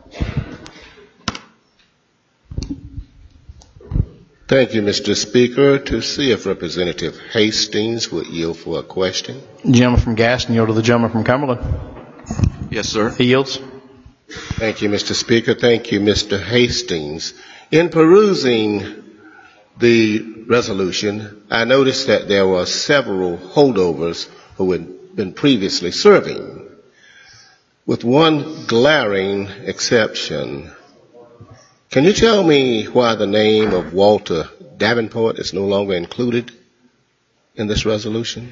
Thank you, Mister Speaker. To see if Representative Hastings would yield for a question. The gentleman from Gaston, yield to the gentleman from Cumberland. Yes, sir. He yields. Thank you, Mister Speaker. Thank you, Mister Hastings. In perusing the resolution, I noticed that there were several holdovers who had been previously serving, with one glaring exception. Can you tell me why the name of Walter Davenport is no longer included in this resolution?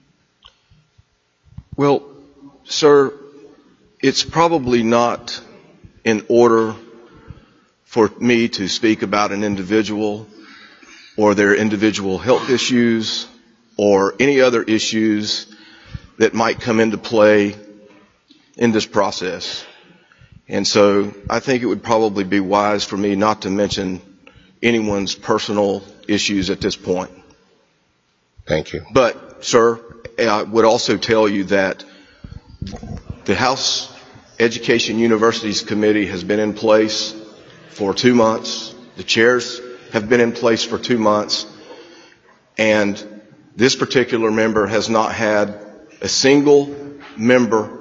Well, sir, it's probably not in order for me to speak about an individual or their individual health issues or any other issues that might come into play in this process. And so I think it would probably be wise for me not to mention anyone's personal issues at this point. Thank you. But, sir, I would also tell you that the House Education Universities Committee has been in place for two months. The chairs have been in place for two months. And this particular member has not had a single member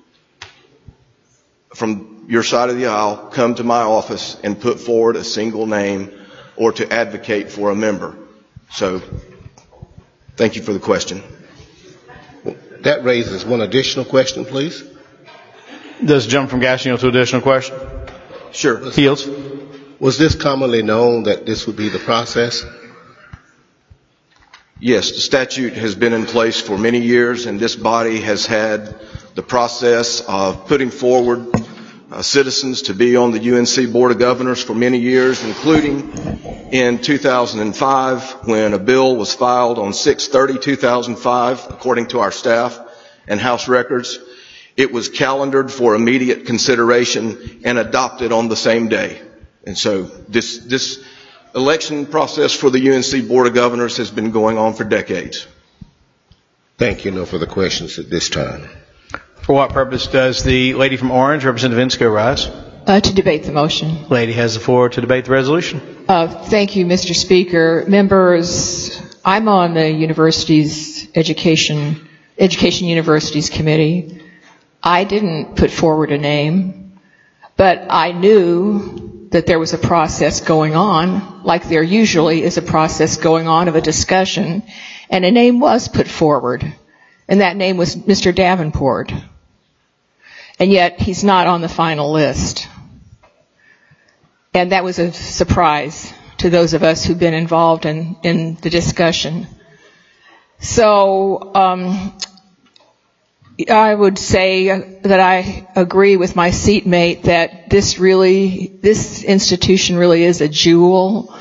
from your side of the aisle come to my office and put forward a single name or to advocate for a member. So, thank you for the question. That raises one additional question, please. Does jump from Gassion to additional question? Sure. Fields. Was this commonly known that this would be the process? Yes, the statute has been in place for many years, and this body has had the process of putting forward uh, citizens to be on the U N C Board of Governors for many years, including in two thousand five when a bill was filed on six thirty two thousand five, according to our staff and House records. It was calendared for immediate consideration and adopted on the same day. And so this, this election process for the U N C Board of Governors has been going on for decades. Thank you. No further questions at this time. For what purpose does the lady from Orange, Representative Insko, rise? Uh, to debate the motion. Lady has the floor to debate the resolution. Uh, thank you, Mister Speaker. Members, I'm on the university's education, education universities committee. I didn't put forward a name, but I knew that there was a process going on, like there usually is a process going on of a discussion, and a name was put forward, and that name was Mister Davenport. And yet he's not on the final list. And that was a surprise to those of us who've been involved in, in the discussion. So um, I would say that I agree with my seatmate that this really, this institution really is a jewel.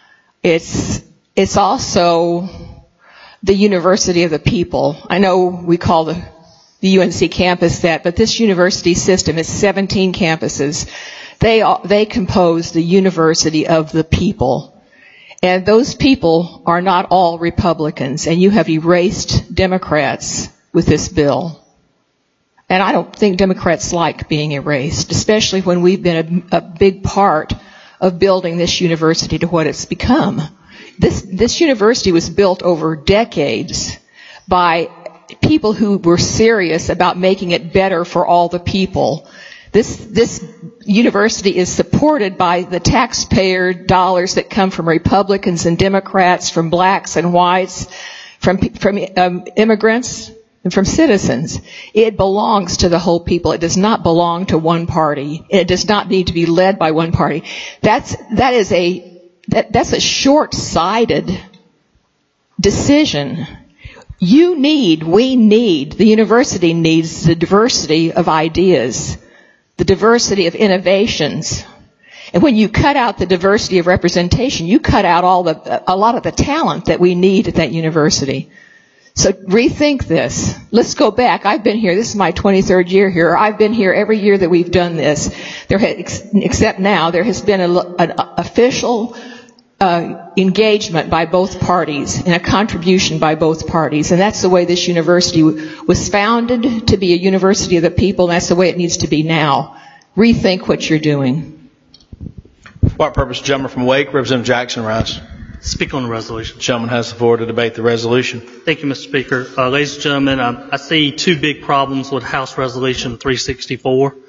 It's, it's also the university of the people. I know we call the, the U N C campus that, but this university system is seventeen campuses. They, they compose the university of the people. And those people are not all Republicans, and you have erased Democrats with this bill. And I don't think Democrats like being erased, especially when we've been a, a big part of building this university to what it's become. This, this university was built over decades by people who were serious about making it better for all the people. This, this university is supported by the taxpayer dollars that come from Republicans and Democrats, from blacks and whites, from, from um, immigrants, and from citizens. It belongs to the whole people. It does not belong to one party. It does not need to be led by one party. That's, that is a, that, that's a short-sighted decision. You need, we need, the university needs the diversity of ideas, the diversity of innovations. And when you cut out the diversity of representation, you cut out all the, a lot of the talent that we need at that university. So rethink this. Let's go back. I've been here. This is my twenty-third year here. I've been here every year that we've done this. There, has, except now, there has been a, an official uh, engagement by both parties and a contribution by both parties. And that's the way this university was founded, to be a university of the people. And that's the way it needs to be now. Rethink what you're doing. For what purpose, gentleman from Wake, Representative Jackson, rise. Speak on the resolution. The gentleman has the floor to debate the resolution. Thank you, Mister Speaker. Uh, ladies and gentlemen, um, I see two big problems with House Resolution three sixty-four.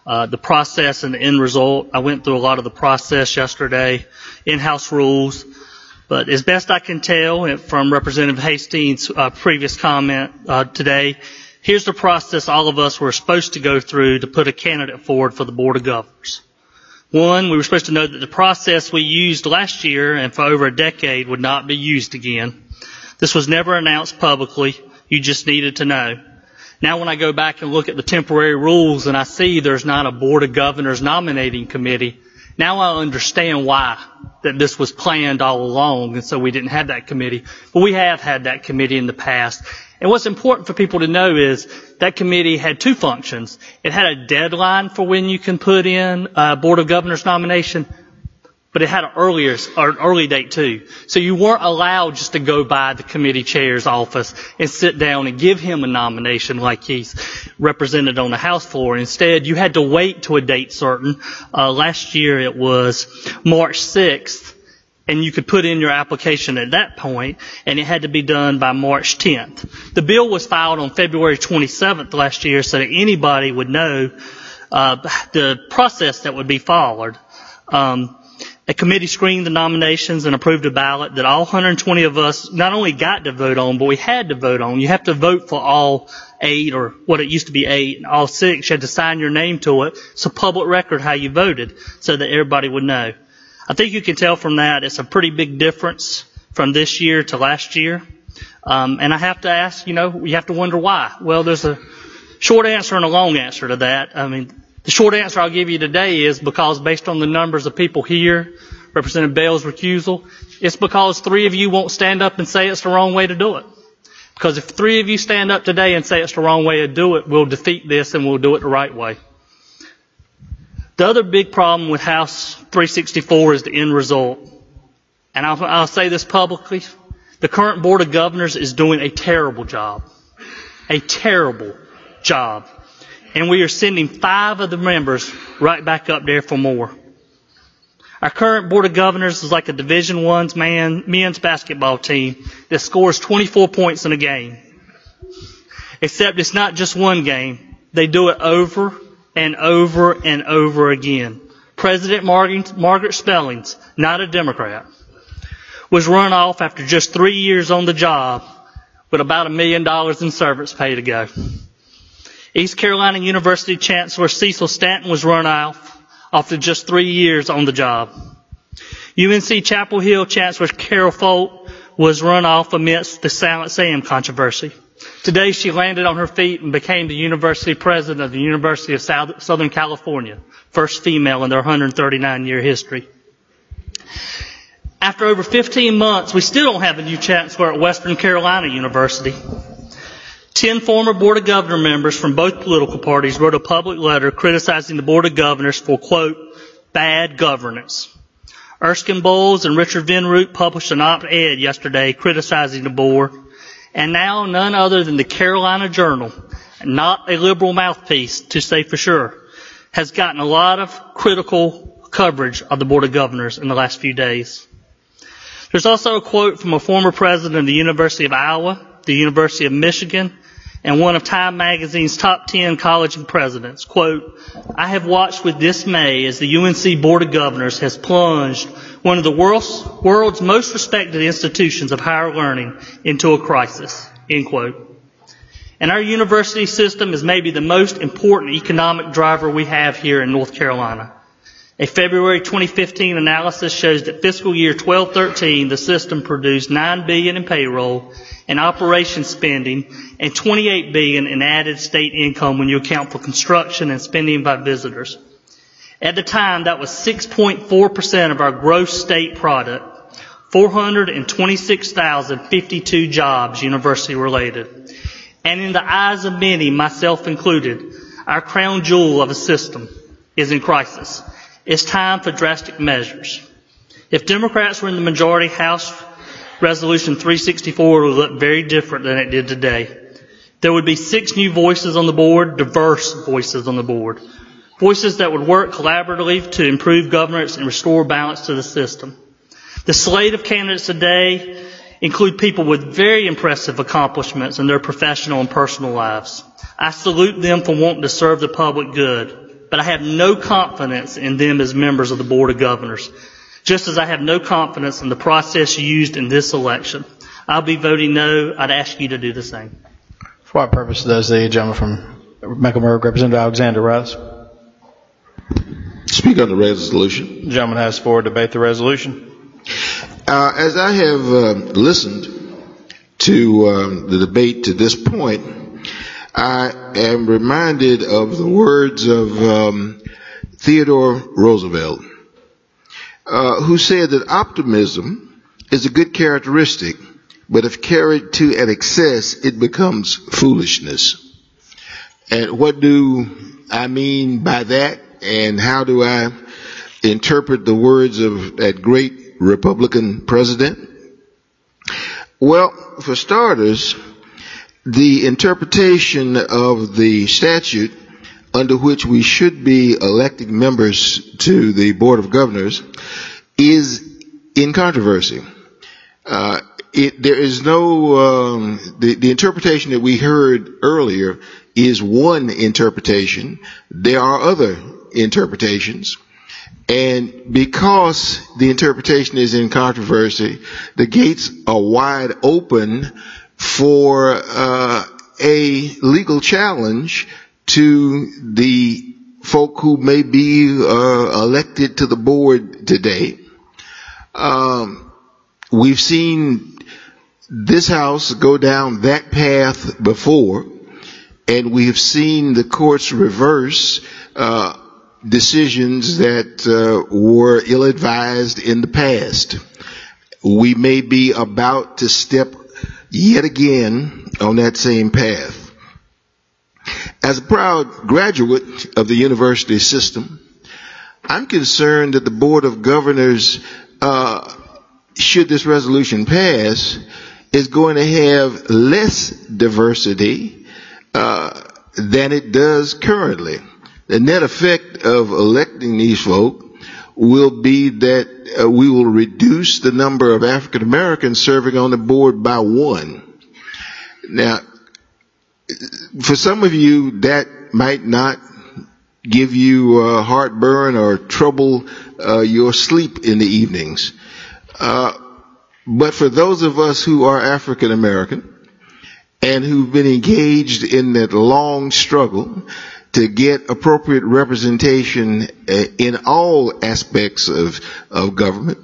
uh, the process and the end result. I went through a lot of the process yesterday, in-house rules. But as best I can tell from Representative Hastings' uh, previous comment uh, today, here's the process all of us were supposed to go through to put a candidate forward for the Board of Governors. One, we were supposed to know that the process we used last year and for over a decade would not be used again. This was never announced publicly. You just needed to know. Now when I go back and look at the temporary rules and I see there's not a Board of Governors nominating committee, now I understand why that this was planned all along, and so we didn't have that committee. But we have had that committee in the past. And what's important for people to know is that committee had two functions. It had a deadline for when you can put in a Board of Governors nomination, but it had an earlier, or an early date too. So you weren't allowed just to go by the committee chair's office and sit down and give him a nomination like he's represented on the House floor. Instead, you had to wait to a date certain. Uh, last year it was March sixth, and you could put in your application at that point, and it had to be done by March tenth. The bill was filed on February twenty-seventh last year so that anybody would know uh, the process that would be followed. Um, A committee screened the nominations and approved a ballot that all one hundred twenty of us not only got to vote on, but we had to vote on. You have to vote for all eight, or what it used to be eight, and all six. You had to sign your name to it. It's a public record how you voted so that everybody would know. I think you can tell from that it's a pretty big difference from this year to last year. Um, and I have to ask, you know, you have to wonder why. Well, there's a short answer and a long answer to that. I mean, the short answer I'll give you today is because based on the numbers of people here, Representative Bell's recusal, it's because three of you won't stand up and say it's the wrong way to do it. Because if three of you stand up today and say it's the wrong way to do it, we'll defeat this and we'll do it the right way. The other big problem with House three sixty-four is the end result. And I'll, I'll say this publicly. The current Board of Governors is doing a terrible job. A terrible job. And we are sending five of the members right back up there for more. Our current Board of Governors is like a Division One's man, men's basketball team that scores twenty-four points in a game. Except it's not just one game. They do it over and over and over again. President Margaret, Margaret Spellings, not a Democrat, was run off after just three years on the job with about a million dollars in severance pay to go. East Carolina University Chancellor Cecil Stanton was run off after just three years on the job. U N C Chapel Hill Chancellor Carol Folt was run off amidst the Silent Sam controversy. Today she landed on her feet and became the university president of the University of South, Southern California, first female in their one hundred thirty-nine year history. After over fifteen months, we still don't have a new chancellor at Western Carolina University. Ten former Board of Governor members from both political parties wrote a public letter criticizing the Board of Governors for, quote, bad governance. Erskine Bowles and Richard Vinroot published an op-ed yesterday criticizing the board. And now none other than the Carolina Journal, not a liberal mouthpiece to say for sure, has gotten a lot of critical coverage of the Board of Governors in the last few days. There's also a quote from a former president of the University of Iowa, the University of Michigan, and one of Time Magazine's top ten college presidents. Quote, I have watched with dismay as the U N C Board of Governors has plunged one of the world's, world's most respected institutions of higher learning into a crisis, end quote. And our university system is maybe the most important economic driver we have here in North Carolina. A February twenty fifteen analysis shows that fiscal year twelve thirteen, the system produced nine billion dollars in payroll and operation spending and twenty-eight billion dollars in added state income when you account for construction and spending by visitors. At the time, that was six point four percent of our gross state product, four hundred twenty-six thousand fifty-two jobs university related. And in the eyes of many, myself included, our crown jewel of a system is in crisis. It's time for drastic measures. If Democrats were in the majority, House Resolution three sixty-four would look very different than it did today. There would be six new voices on the board, diverse voices on the board. Voices that would work collaboratively to improve governance and restore balance to the system. The slate of candidates today include people with very impressive accomplishments in their professional and personal lives. I salute them for wanting to serve the public good. but I have no confidence in them as members of the Board of Governors, just as I have no confidence in the process used in this election. I'll be voting no. I'd ask you to do the same. For what purpose does the gentleman from Mecklenburg, Representative Alexander, rise? Speak on the resolution. The gentleman has the floor to debate the resolution. Uh, as I have uh, listened to um, the debate to this point, I am reminded of the words of um, Theodore Roosevelt, uh, who said that optimism is a good characteristic, but if carried to an excess, it becomes foolishness. And what do I mean by that? And how do I interpret the words of that great Republican president? Well, for starters, the interpretation of the statute under which we should be electing members to the Board of Governors is in controversy. Uh, it, there is no, um, the, the interpretation that we heard earlier is one interpretation. There are other interpretations. And because the interpretation is in controversy, the gates are wide open for uh, a legal challenge to the folk who may be uh, elected to the board today. Um, we've seen this House go down that path before, and we have seen the courts reverse uh, decisions that uh, were ill-advised in the past. We may be about to step yet again on that same path. As a proud graduate of the university system, I'm concerned that the Board of Governors, uh, should this resolution pass, is going to have less diversity uh, than it does currently. The net effect of electing these folk will be that uh, we will reduce the number of African Americans serving on the board by one. Now, for some of you, that might not give you uh, heartburn or trouble uh, your sleep in the evenings. Uh, but for those of us who are African American and who've been engaged in that long struggle to get appropriate representation uh, in all aspects of, of government,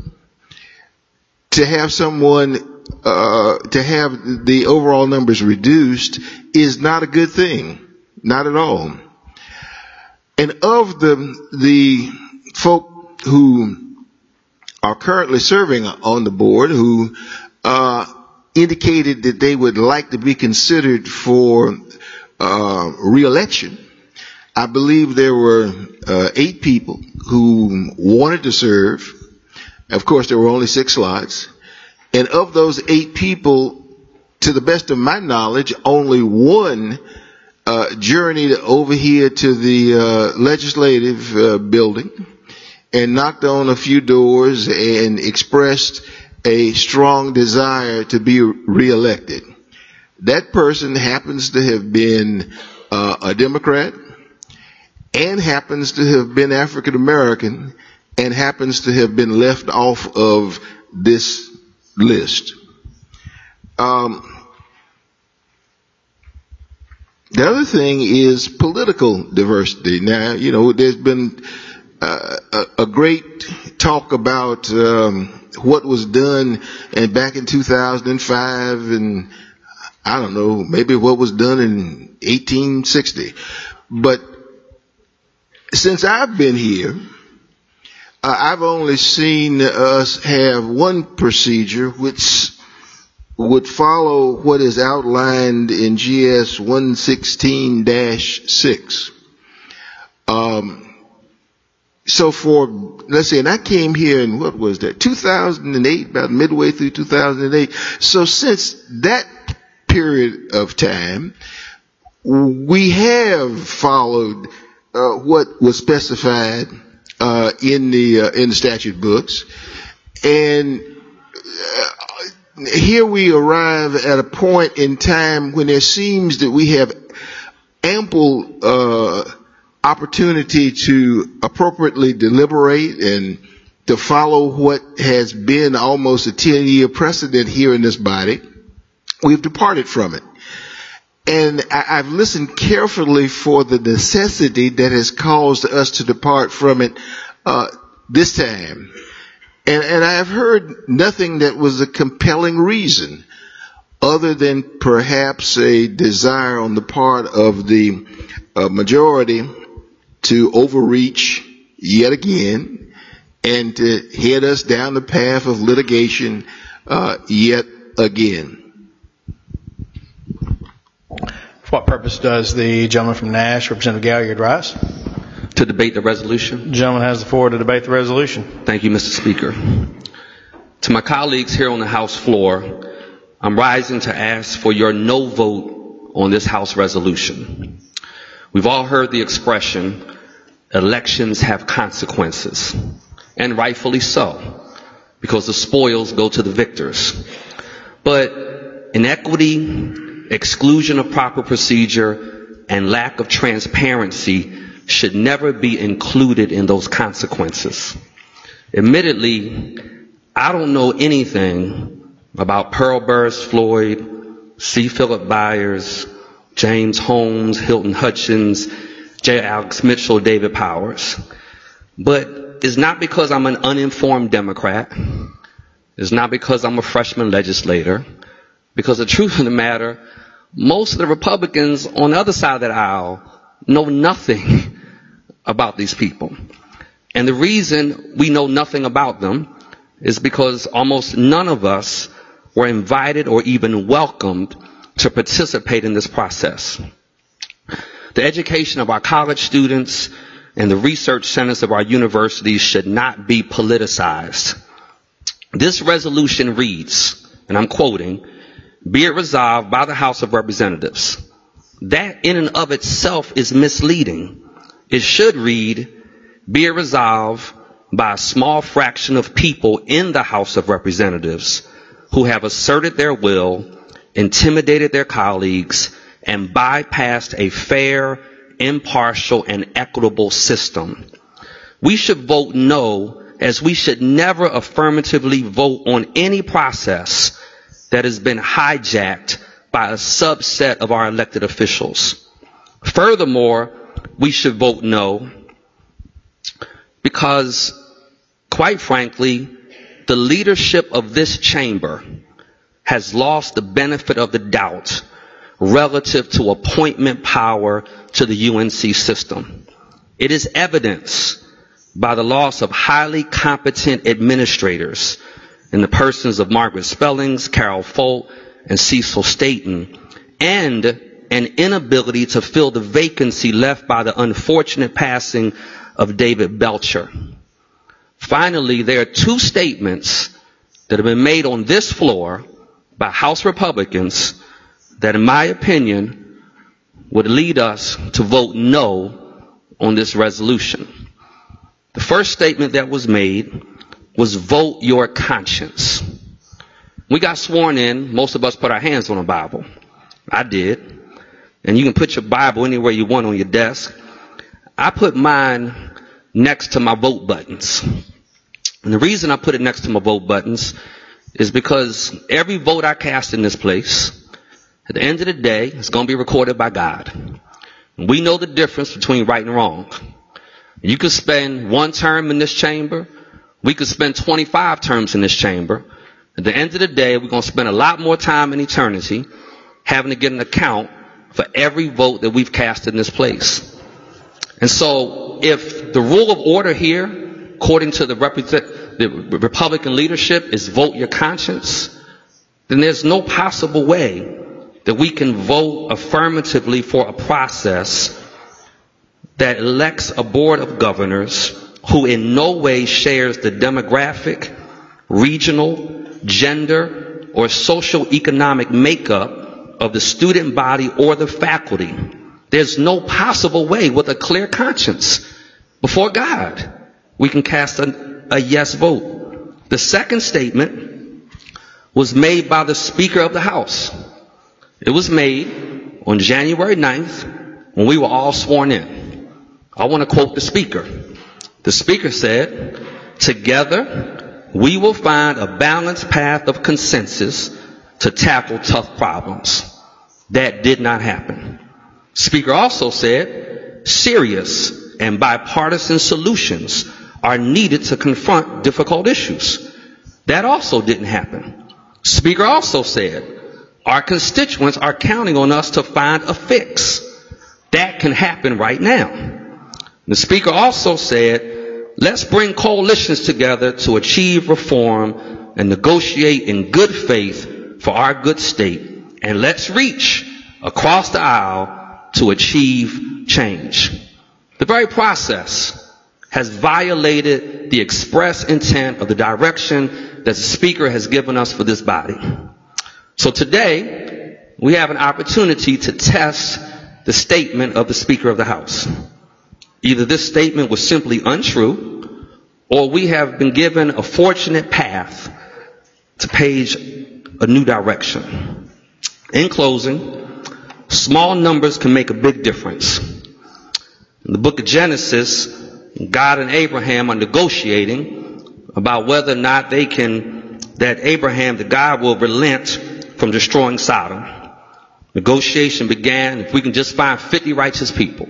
to have someone, uh, to have the overall numbers reduced is not a good thing. Not at all. And of the, the folk who are currently serving on the board, who, uh, indicated that they would like to be considered for, uh, re-election, I believe there were uh, eight people who wanted to serve. Of course, there were only six slots. And of those eight people, to the best of my knowledge, only one uh, journeyed over here to the uh, legislative uh, building and knocked on a few doors and expressed a strong desire to be reelected. That person happens to have been uh, a Democrat, and happens to have been African American, and happens to have been left off of this list. Um, the other thing is political diversity. Now, you know, there's been uh, a, a great talk about um, what was done and back in two thousand five, and I don't know, maybe what was done in eighteen sixty. But since I've been here, uh, I've only seen us have one procedure which would follow what is outlined in G S one sixteen dash six. Um, so for, let's say, and I came here in, what was that, two thousand eight, about midway through two thousand eight. So since that period of time, we have followed Uh, what was specified uh, in the uh, in the statute books, and uh, here we arrive at a point in time when there seems that we have ample uh, opportunity to appropriately deliberate and to follow what has been almost a ten-year precedent here in this body, we've departed from it. And I, I've listened carefully for the necessity that has caused us to depart from it uh, this time. And, and I have heard nothing that was a compelling reason other than perhaps a desire on the part of the uh, majority to overreach yet again and to head us down the path of litigation uh, yet again. For what purpose does the gentleman from Nash, Representative Galliard, rise? To debate the resolution. The gentleman has the floor to debate the resolution. Thank you, Mister Speaker. To my colleagues here on the House floor, I'm rising to ask for your no vote on this House resolution. We've all heard the expression, elections have consequences, and rightfully so, because the spoils go to the victors. But inequity, exclusion of proper procedure, and lack of transparency should never be included in those consequences. Admittedly, I don't know anything about Pearl Burris Floyd, C. Philip Byers, James Holmes, Hilton Hutchins, J. Alex Mitchell, David Powers. But it's not because I'm an uninformed Democrat. It's not because I'm a freshman legislator. Because the truth of the matter, most of the Republicans on the other side of that aisle know nothing about these people. And the reason we know nothing about them is because almost none of us were invited or even welcomed to participate in this process. The education of our college students and the research centers of our universities should not be politicized. This resolution reads, and I'm quoting, "Be it resolved by the House of Representatives." That in and of itself is misleading. It should read, "Be it resolved by a small fraction of people in the House of Representatives who have asserted their will, intimidated their colleagues, and bypassed a fair, impartial, and equitable system." We should vote no, as we should never affirmatively vote on any process that has been hijacked by a subset of our elected officials. Furthermore, we should vote no because, quite frankly, the leadership of this chamber has lost the benefit of the doubt relative to appointment power to the U N C system. It is evidenced by the loss of highly competent administrators in the persons of Margaret Spellings, Carol Folt, and Cecil Staten, and an inability to fill the vacancy left by the unfortunate passing of David Belcher. Finally, there are two statements that have been made on this floor by House Republicans that, in my opinion, would lead us to vote no on this resolution. The first statement that was made was vote your conscience. We got sworn in, most of us put our hands on a Bible. I did. And you can put your Bible anywhere you want on your desk. I put mine next to my vote buttons. And the reason I put it next to my vote buttons is because every vote I cast in this place, at the end of the day, it's going to be recorded by God. And we know the difference between right and wrong. You could spend one term in this chamber. We could spend twenty-five terms in this chamber. At the end of the day, we're going to spend a lot more time in eternity having to get an account for every vote that we've cast in this place. And so if the rule of order here, according to the, represent, the Republican leadership, is vote your conscience, then there's no possible way that we can vote affirmatively for a process that elects a board of governors who in no way shares the demographic, regional, gender, or social economic makeup of the student body or the faculty. There's no possible way with a clear conscience before God we can cast a, a yes vote. The second statement was made by the Speaker of the House. It was made on January ninth when we were all sworn in. I want to quote the speaker. The speaker said, "Together, we will find a balanced path of consensus to tackle tough problems." That did not happen. Speaker also said, "Serious and bipartisan solutions are needed to confront difficult issues." That also didn't happen. Speaker also said, "Our constituents are counting on us to find a fix." That can happen right now. The speaker also said, "Let's bring coalitions together to achieve reform and negotiate in good faith for our good state. And let's reach across the aisle to achieve change." The very process has violated the express intent of the direction that the speaker has given us for this body. So today, we have an opportunity to test the statement of the Speaker of the House. Either this statement was simply untrue, or we have been given a fortunate path to page a new direction. In closing, small numbers can make a big difference. In the book of Genesis, God and Abraham are negotiating about whether or not they can, that Abraham, that God will relent from destroying Sodom. Negotiation began, if we can just find fifty righteous people.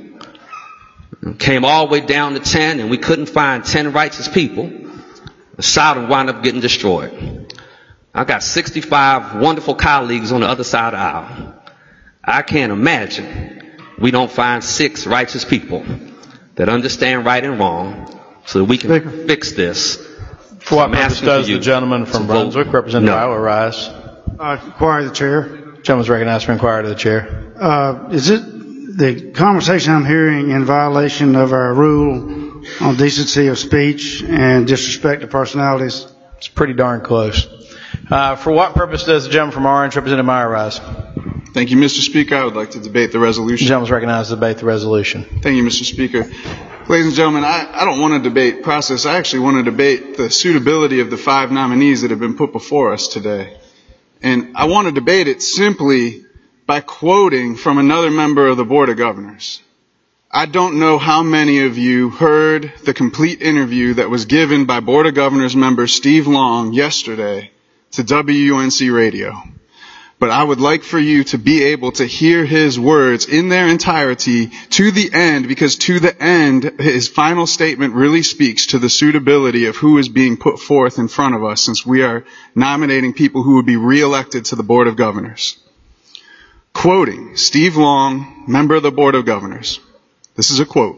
Came all the way down to ten, and we couldn't find ten righteous people. Sodom wound up getting destroyed. I got sixty-five wonderful colleagues on the other side of the aisle. I can't imagine we don't find six righteous people that understand right and wrong so that we can Speaker. fix this. For what purpose does the gentleman from Brunswick, Representative No. Iowa, rise? Uh, inquire to the chair. Gentleman's recognized for inquiry to the chair. Uh, is it the conversation I'm hearing in violation of our rule on decency of speech and disrespect to personalities? It's pretty darn close. Uh, for what purpose does the gentleman from Orange, Representative Meyer, rise? Thank you, Mister Speaker. I would like to debate the resolution. The gentleman's recognized to debate the resolution. Thank you, Mister Speaker. Ladies and gentlemen, I, I don't want to debate process. I actually want to debate the suitability of the five nominees that have been put before us today. And I want to debate it simply by quoting from another member of the Board of Governors. I don't know how many of you heard the complete interview that was given by Board of Governors member Steve Long yesterday to W U N C Radio. But I would like for you to be able to hear his words in their entirety to the end, because to the end, his final statement really speaks to the suitability of who is being put forth in front of us, since we are nominating people who would be reelected to the Board of Governors. Quoting Steve Long, member of the Board of Governors. This is a quote.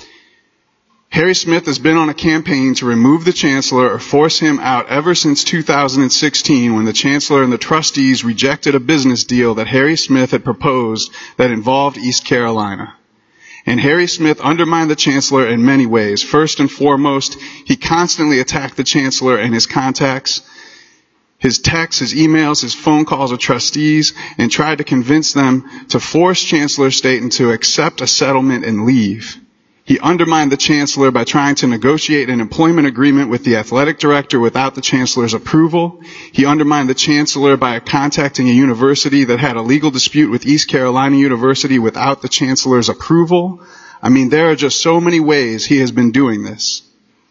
"Harry Smith has been on a campaign to remove the Chancellor or force him out ever since two thousand sixteen, when the Chancellor and the trustees rejected a business deal that Harry Smith had proposed that involved East Carolina. And Harry Smith undermined the Chancellor in many ways. First and foremost, he constantly attacked the Chancellor and his contacts, his texts, his emails, his phone calls with trustees, and tried to convince them to force Chancellor Staten to accept a settlement and leave. He undermined the Chancellor by trying to negotiate an employment agreement with the athletic director without the Chancellor's approval. He undermined the Chancellor by contacting a university that had a legal dispute with East Carolina University without the Chancellor's approval. I mean, there are just so many ways he has been doing this."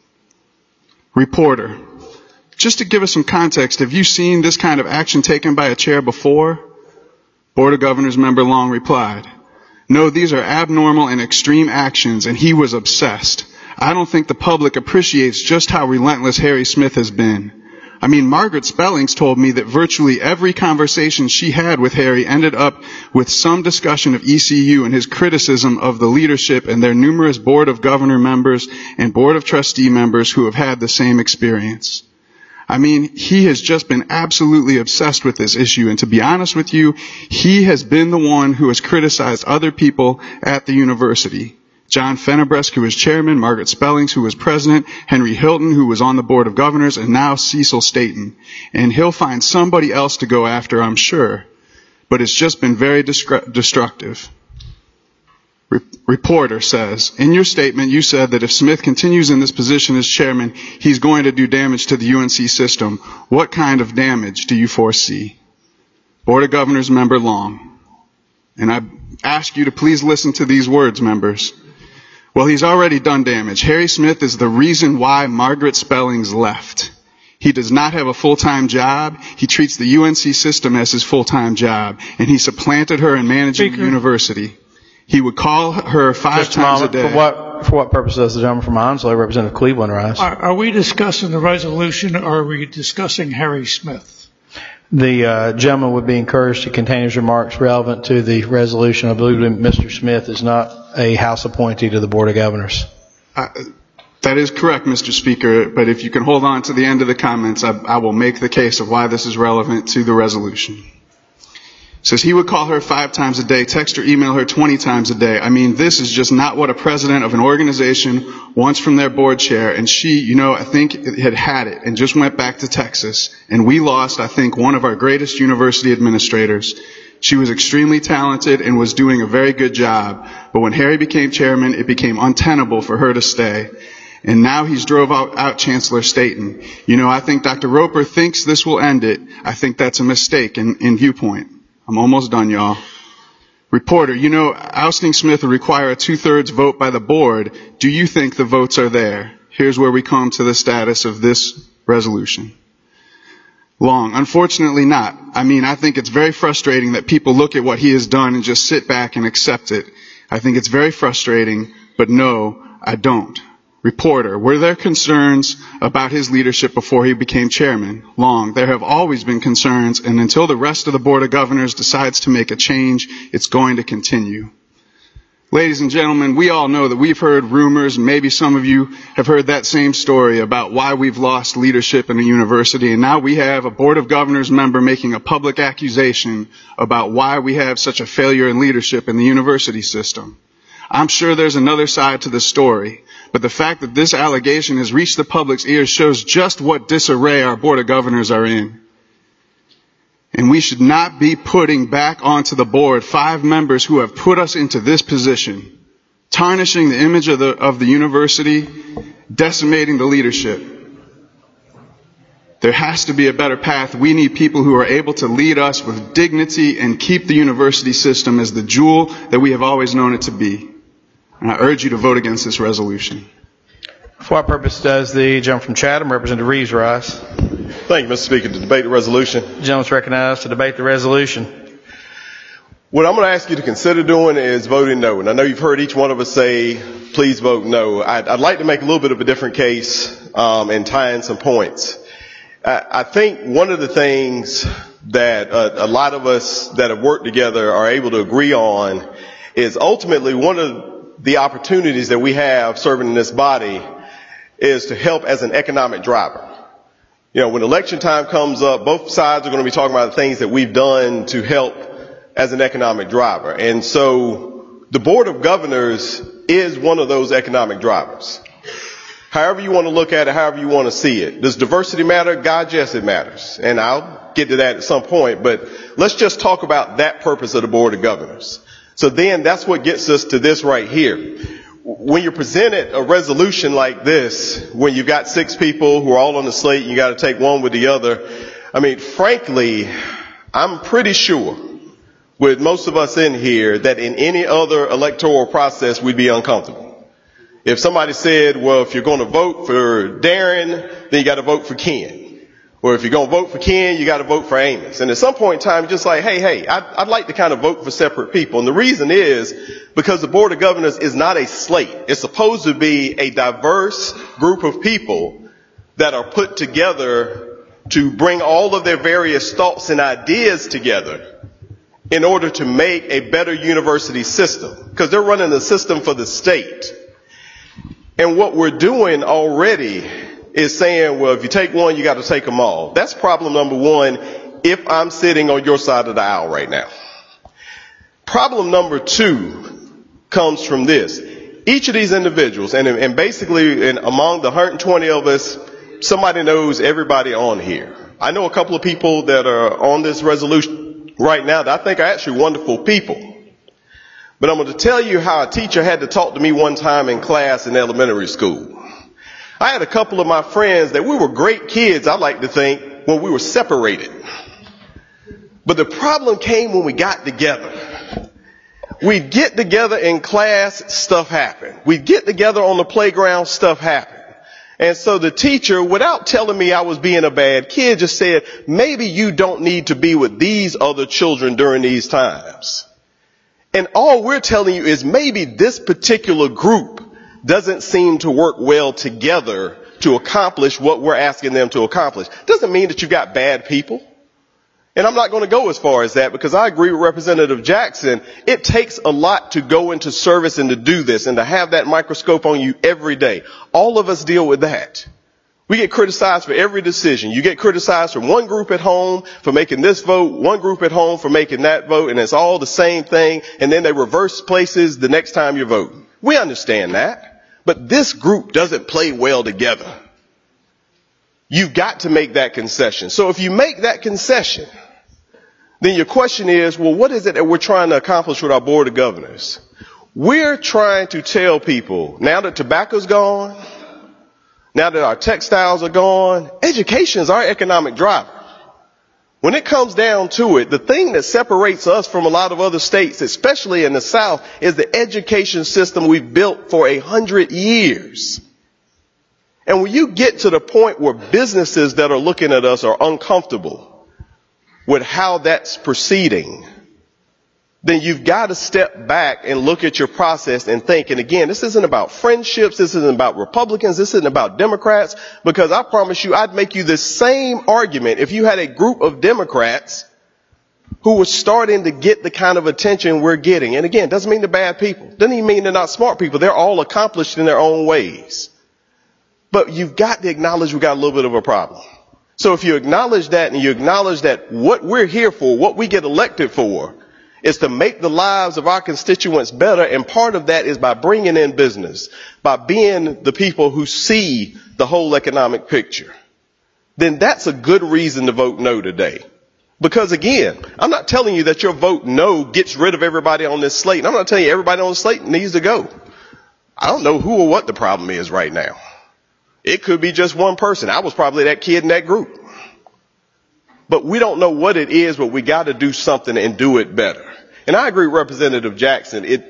Reporter: "Just to give us some context, have you seen this kind of action taken by a chair before?" Board of Governors member Long replied, "No, these are abnormal and extreme actions, and he was obsessed. I don't think the public appreciates just how relentless Harry Smith has been. I mean, Margaret Spellings told me that virtually every conversation she had with Harry ended up with some discussion of E C U and his criticism of the leadership and their numerous Board of Governor members and Board of Trustee members who have had the same experience. I mean, he has just been absolutely obsessed with this issue, and to be honest with you, he has been the one who has criticized other people at the university. John Fennebresk, who was chairman, Margaret Spellings, who was president, Henry Hilton, who was on the Board of Governors, and now Cecil Staten. And he'll find somebody else to go after, I'm sure. But it's just been very destructive." Re- reporter says, "In your statement, you said that if Smith continues in this position as chairman, he's going to do damage to the U N C system. What kind of damage do you foresee?" Board of Governors member Long. And I ask you to please listen to these words, members. Well, he's already done damage. Harry Smith is the reason why Margaret Spellings left. He does not have a full-time job. He treats the U N C system as his full-time job, and he supplanted her in managing the university. He would call her five Just a times a moment. day. For what, for what purpose does the gentleman from Onslow, Representative Cleveland, rise? Are, are we discussing the resolution or are we discussing Harry Smith? The uh, gentleman would be encouraged to contain his remarks relevant to the resolution. I believe that Mister Smith is not a House appointee to the Board of Governors. Uh, that is correct, Mister Speaker, but if you can hold on to the end of the comments, I, I will make the case of why this is relevant to the resolution. It says he would call her five times a day, text or email her twenty times a day. I mean, this is just not what a president of an organization wants from their board chair. And she, you know, I think had had it and just went back to Texas. And we lost, I think, one of our greatest university administrators. She was extremely talented and was doing a very good job. But when Harry became chairman, it became untenable for her to stay. And now he's drove out, out Chancellor Staten. You know, I think Doctor Roper thinks this will end it. I think that's a mistake in, in viewpoint. I'm almost done, y'all. Reporter, you know, ousting Smith will require a two-thirds vote by the board. Do you think the votes are there? Here's where we come to the status of this resolution. Long, unfortunately not. I mean, I think it's very frustrating that people look at what he has done and just sit back and accept it. I think it's very frustrating, but no, I don't. Reporter, were there concerns about his leadership before he became chairman? Long, there have always been concerns, and until the rest of the Board of Governors decides to make a change, it's going to continue. Ladies and gentlemen, we all know that we've heard rumors, maybe some of you have heard that same story about why we've lost leadership in a university, and now we have a Board of Governors member making a public accusation about why we have such a failure in leadership in the university system. I'm sure there's another side to the story, but the fact that this allegation has reached the public's ears shows just what disarray our Board of Governors are in. And we should not be putting back onto the board five members who have put us into this position, tarnishing the image of the, of the university, decimating the leadership. There has to be a better path. We need people who are able to lead us with dignity and keep the university system as the jewel that we have always known it to be. And I urge you to vote against this resolution. For what purpose does the gentleman from Chatham, Representative Reeves, rise? Thank you, Mister Speaker. To debate the resolution. The gentleman is recognized to debate the resolution. What I'm going to ask you to consider doing is voting no. And I know you've heard each one of us say, please vote no. I'd, I'd like to make a little bit of a different case um, and tie in some points. I, I think one of the things that uh, a lot of us that have worked together are able to agree on is ultimately one of the opportunities that we have serving in this body is to help as an economic driver. You know, when election time comes up, both sides are going to be talking about the things that we've done to help as an economic driver. And so the Board of Governors is one of those economic drivers. However you want to look at it, however you want to see it. Does diversity matter? God, yes, it matters. And I'll get to that at some point, but let's just talk about that purpose of the Board of Governors. So then that's what gets us to this right here. When you're presented a resolution like this, when you've got six people who are all on the slate, you got to take one with the other. I mean, frankly, I'm pretty sure with most of us in here that in any other electoral process, we'd be uncomfortable. If somebody said, well, if you're going to vote for Darren, then you got to vote for Ken. Or if you're going to vote for Ken, you got to vote for Amos. And at some point in time, you're just like, hey, hey, I'd, I'd like to kind of vote for separate people. And the reason is because the Board of Governors is not a slate. It's supposed to be a diverse group of people that are put together to bring all of their various thoughts and ideas together in order to make a better university system. Because they're running the system for the state. And what we're doing already is saying, well, if you take one, you got to take them all. That's problem number one if I'm sitting on your side of the aisle right now. Problem number two comes from this. Each of these individuals, and, and basically in, among the one hundred twenty of us, somebody knows everybody on here. I know a couple of people that are on this resolution right now that I think are actually wonderful people. But I'm going to tell you how a teacher had to talk to me one time in class in elementary school. I had a couple of my friends that we were great kids, I like to think, when we were separated. But the problem came when we got together. We'd get together in class, stuff happened. We'd get together on the playground, stuff happened. And so the teacher, without telling me I was being a bad kid, just said, maybe you don't need to be with these other children during these times. And all we're telling you is maybe this particular group doesn't seem to work well together to accomplish what we're asking them to accomplish. Doesn't mean that you've got bad people. And I'm not going to go as far as that, because I agree with Representative Jackson. It takes a lot to go into service and to do this and to have that microscope on you every day. All of us deal with that. We get criticized for every decision. You get criticized from one group at home for making this vote, one group at home for making that vote, and it's all the same thing. And then they reverse places the next time you're voting. We understand that. But this group doesn't play well together. You've got to make that concession. So if you make that concession, then your question is, well, what is it that we're trying to accomplish with our Board of Governors? We're trying to tell people, now that tobacco's gone, now that our textiles are gone, education is our economic driver. When it comes down to it, the thing that separates us from a lot of other states, especially in the South, is the education system we've built for a hundred years. And when you get to the point where businesses that are looking at us are uncomfortable with how that's proceeding, then you've got to step back and look at your process and think. And again, this isn't about friendships. This isn't about Republicans. This isn't about Democrats, because I promise you, I'd make you the same argument if you had a group of Democrats who were starting to get the kind of attention we're getting. And again, doesn't mean they're bad people. Doesn't even mean they're not smart people. They're all accomplished in their own ways. But you've got to acknowledge we've got a little bit of a problem. So if you acknowledge that, and you acknowledge that what we're here for, what we get elected for, is to make the lives of our constituents better, and part of that is by bringing in business, by being the people who see the whole economic picture, then that's a good reason to vote no today. Because again, I'm not telling you that your vote no gets rid of everybody on this slate. And I'm not telling you everybody on the slate needs to go. I don't know who or what the problem is right now. It could be just one person. I was probably that kid in that group. But we don't know what it is, but we got to do something and do it better. And I agree with Representative Jackson. It,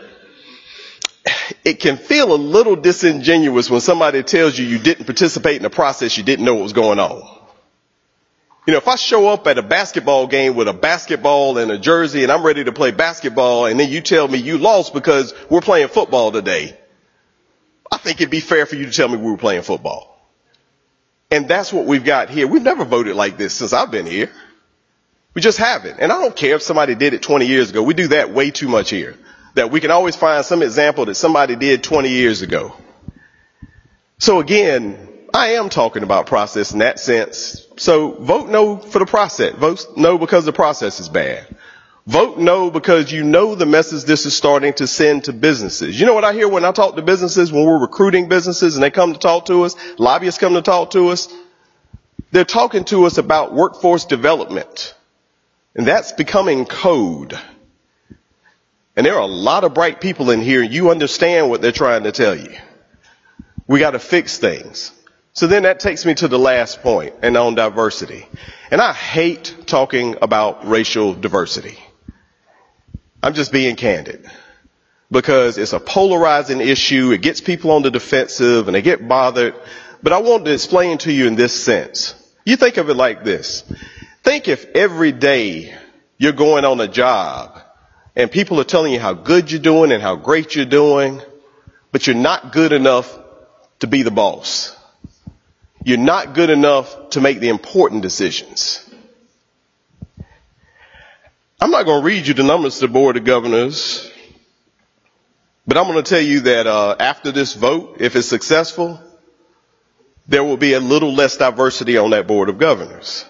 it can feel a little disingenuous when somebody tells you you didn't participate in the process, you didn't know what was going on. You know, if I show up at a basketball game with a basketball and a jersey and I'm ready to play basketball, and then you tell me you lost because we're playing football today, I think it'd be fair for you to tell me we were playing football. And that's what we've got here. We've never voted like this since I've been here. We just haven't. And I don't care if somebody did it twenty years ago. We do that way too much here. That we can always find some example that somebody did twenty years ago. So again, I am talking about process in that sense. So vote no for the process. Vote no because the process is bad. Vote no because you know the message this is starting to send to businesses. You know what I hear when I talk to businesses, when we're recruiting businesses and they come to talk to us, lobbyists come to talk to us, they're talking to us about workforce development. And that's becoming code. And there are a lot of bright people in here, and you understand what they're trying to tell you. We got to fix things. So then that takes me to the last point, and on diversity. And I hate talking about racial diversity. I'm just being candid, because it's a polarizing issue. It gets people on the defensive and they get bothered. But I want to explain to you in this sense. You think of it like this. Think if every day you're going on a job and people are telling you how good you're doing and how great you're doing, but you're not good enough to be the boss. You're not good enough to make the important decisions. I'm not going to read you the numbers to the Board of Governors, but I'm going to tell you that uh, after this vote, if it's successful, there will be a little less diversity on that Board of Governors.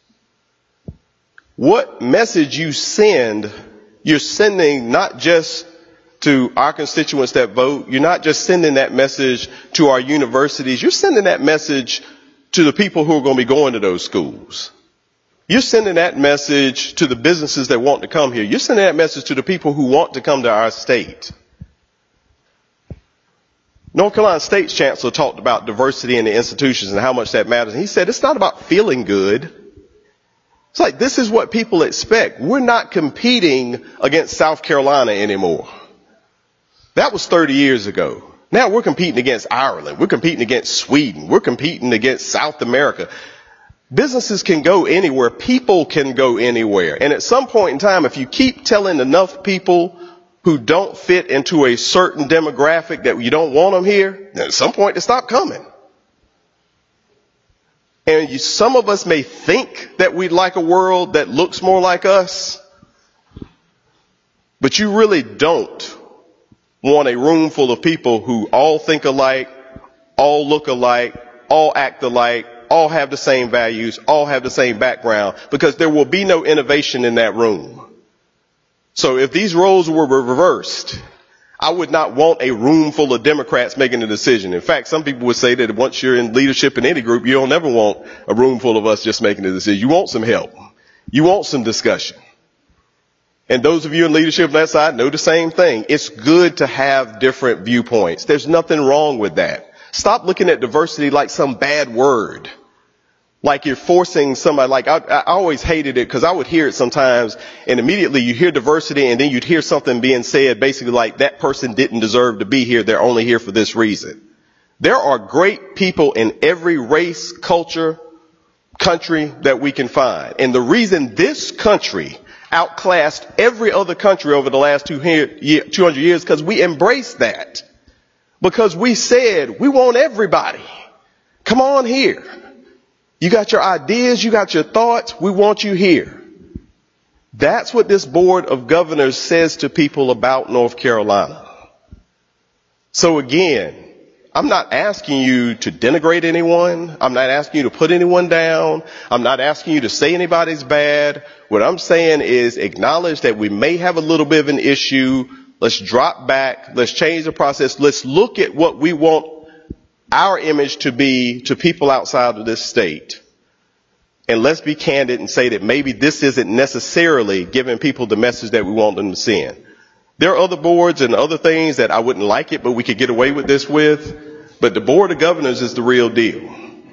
What message you send, you're sending not just to our constituents that vote, you're not just sending that message to our universities, you're sending that message to the people who are going to be going to those schools. You're sending that message to the businesses that want to come here. You're sending that message to the people who want to come to our state. North Carolina State's chancellor talked about diversity in the institutions and how much that matters. And he said it's not about feeling good. It's like, this is what people expect. We're not competing against South Carolina anymore. That was thirty years ago. Now we're competing against Ireland. We're competing against Sweden. We're competing against South America. Businesses can go anywhere. People can go anywhere. And at some point in time, if you keep telling enough people who don't fit into a certain demographic that you don't want them here, then at some point they stop coming. And you, some of us may think that we'd like a world that looks more like us, but you really don't want a room full of people who all think alike, all look alike, all act alike, all have the same values, all have the same background, because there will be no innovation in that room. So if these roles were reversed, I would not want a room full of Democrats making a decision. In fact, some people would say that once you're in leadership in any group, you don't ever want a room full of us just making a decision. You want some help. You want some discussion. And those of you in leadership on that side know the same thing. It's good to have different viewpoints. There's nothing wrong with that. Stop looking at diversity like some bad word. Like you're forcing somebody, like I, I always hated it because I would hear it sometimes and immediately you hear diversity and then you'd hear something being said basically like that person didn't deserve to be here. They're only here for this reason. There are great people in every race, culture, country that we can find. And the reason this country outclassed every other country over the last two hundred years because we embraced that. Because we said we want everybody. Come on here. You got your ideas, you got your thoughts, we want you here. That's what this Board of Governors says to people about North Carolina. So again, I'm not asking you to denigrate anyone. I'm not asking you to put anyone down. I'm not asking you to say anybody's bad. What I'm saying is acknowledge that we may have a little bit of an issue. Let's drop back. Let's change the process. Let's look at what we want our image to be to people outside of this state. And let's be candid and say that maybe this isn't necessarily giving people the message that we want them to send. There are other boards and other things that I wouldn't like it, but we could get away with this with. But the Board of Governors is the real deal.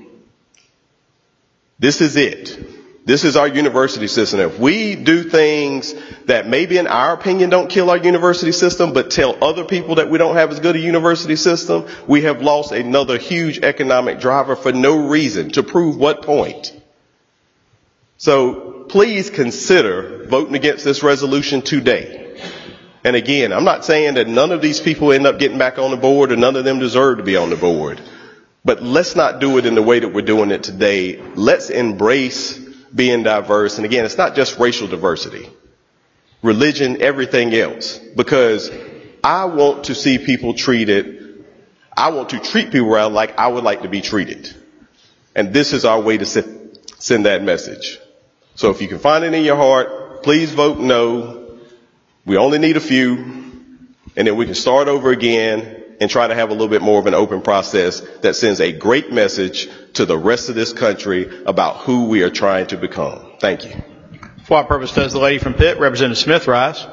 This is it. This is our university system. If we do things that maybe in our opinion don't kill our university system, but tell other people that we don't have as good a university system, we have lost another huge economic driver for no reason. To prove what point? So please consider voting against this resolution today. And again, I'm not saying that none of these people end up getting back on the board or none of them deserve to be on the board. But let's not do it in the way that we're doing it today. Let's embrace being diverse. And again, it's not just racial diversity, religion, everything else, because I want to see people treated. I want to treat people around like I would like to be treated. And this is our way to send that message. So if you can find it in your heart, please vote no. We only need a few, and then we can start over again and try to have a little bit more of an open process that sends a great message to the rest of this country about who we are trying to become. Thank you. For what purpose does the lady from Pitt, Representative Smith, rise?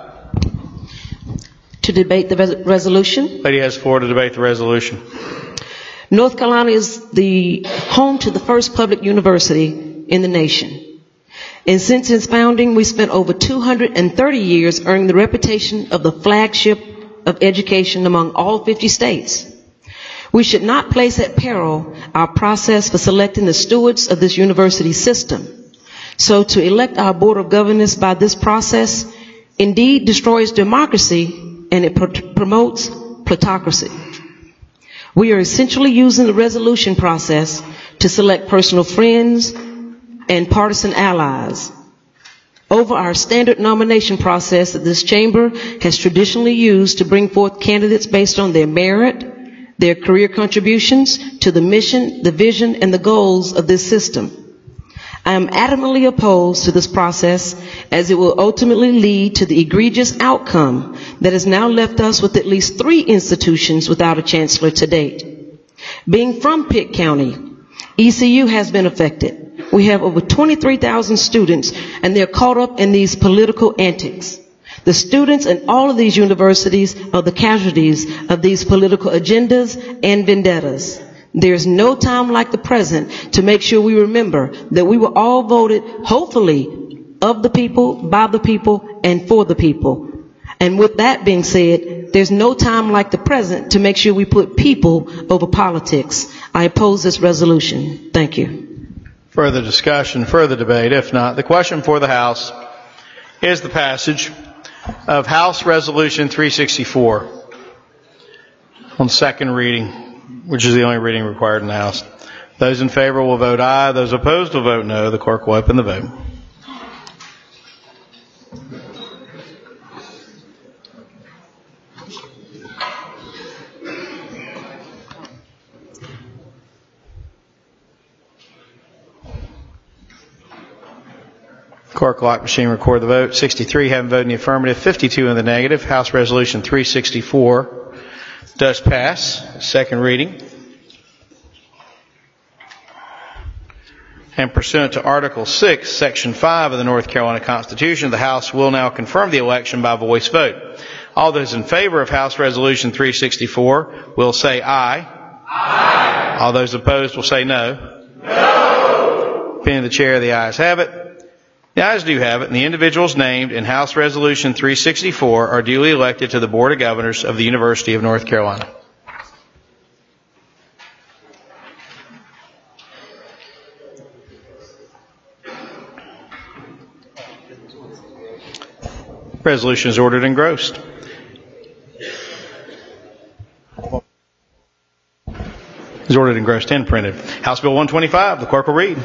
To debate the res- resolution. Lady has the floor to debate the resolution. North Carolina is the home to the first public university in the nation. And since its founding, we spent over two hundred thirty years earning the reputation of the flagship of education among all fifty states. We should not place at peril our process for selecting the stewards of this university system. So to elect our Board of Governors by this process indeed destroys democracy and it pr- promotes plutocracy. We are essentially using the resolution process to select personal friends and partisan allies over our standard nomination process that this chamber has traditionally used to bring forth candidates based on their merit, their career contributions to the mission, the vision, and the goals of this system. I am adamantly opposed to this process as it will ultimately lead to the egregious outcome that has now left us with at least three institutions without a chancellor to date. Being from Pitt County, E C U has been affected. We have over twenty-three thousand students, and they're caught up in these political antics. The students in all of these universities are the casualties of these political agendas and vendettas. There's no time like the present to make sure we remember that we were all voted, hopefully, of the people, by the people, and for the people. And with that being said, there's no time like the present to make sure we put people over politics. I oppose this resolution. Thank you. Further discussion, further debate? If not, the question for the House is the passage of House Resolution three sixty-four on second reading, which is the only reading required in the House. Those in favor will vote aye. Those opposed will vote no. The clerk will open the vote. Clerk lock machine record the vote. sixty-three having voted in the affirmative, fifty-two in the negative. House Resolution three sixty-four does pass. Second reading. And pursuant to Article six, Section five of the North Carolina Constitution, the House will now confirm the election by voice vote. All those in favor of House Resolution three sixty-four will say aye. Aye. All those opposed will say no. No. Opinion of the chair, the ayes have it. The ayes do have it, and the individuals named in House Resolution three sixty-four are duly elected to the Board of Governors of the University of North Carolina. Resolution is ordered engrossed. Is ordered engrossed and printed. House Bill one twenty-five, the clerk will read.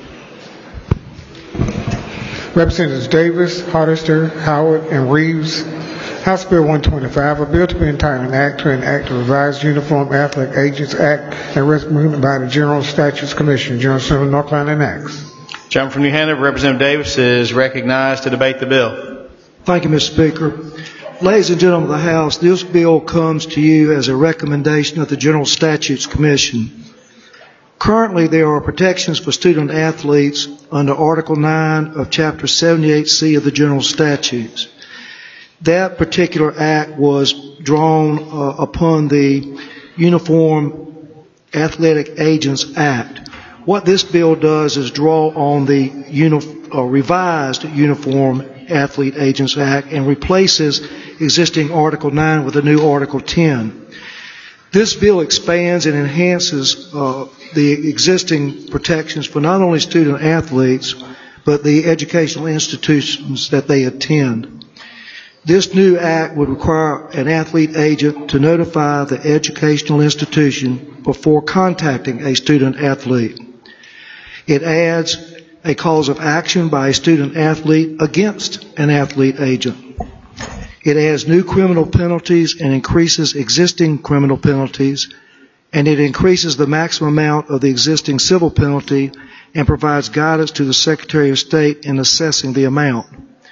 Representatives Davis, Hardister, Howard, and Reeves. House Bill one twenty-five, a bill to be entitled an act to enact the Revised Uniform Athletic Agents Act and recommended by the General Statutes Commission, General Assembly of North Carolina enacts. Gentleman from New Hanover, Representative Davis, is recognized to debate the bill. Thank you, Mister Speaker. Ladies and gentlemen of the House, this bill comes to you as a recommendation of the General Statutes Commission. Currently, there are protections for student athletes under Article nine of Chapter seventy-eight C of the General Statutes. That particular act was drawn uh, upon the Uniform Athletic Agents Act. What this bill does is draw on the uni- uh, revised Uniform Athlete Agents Act and replaces existing Article nine with a new Article ten. This bill expands and enhances uh, the existing protections for not only student athletes, but the educational institutions that they attend. This new act would require an athlete agent to notify the educational institution before contacting a student athlete. It adds a cause of action by a student athlete against an athlete agent. It adds new criminal penalties and increases existing criminal penalties, and it increases the maximum amount of the existing civil penalty and provides guidance to the Secretary of State in assessing the amount.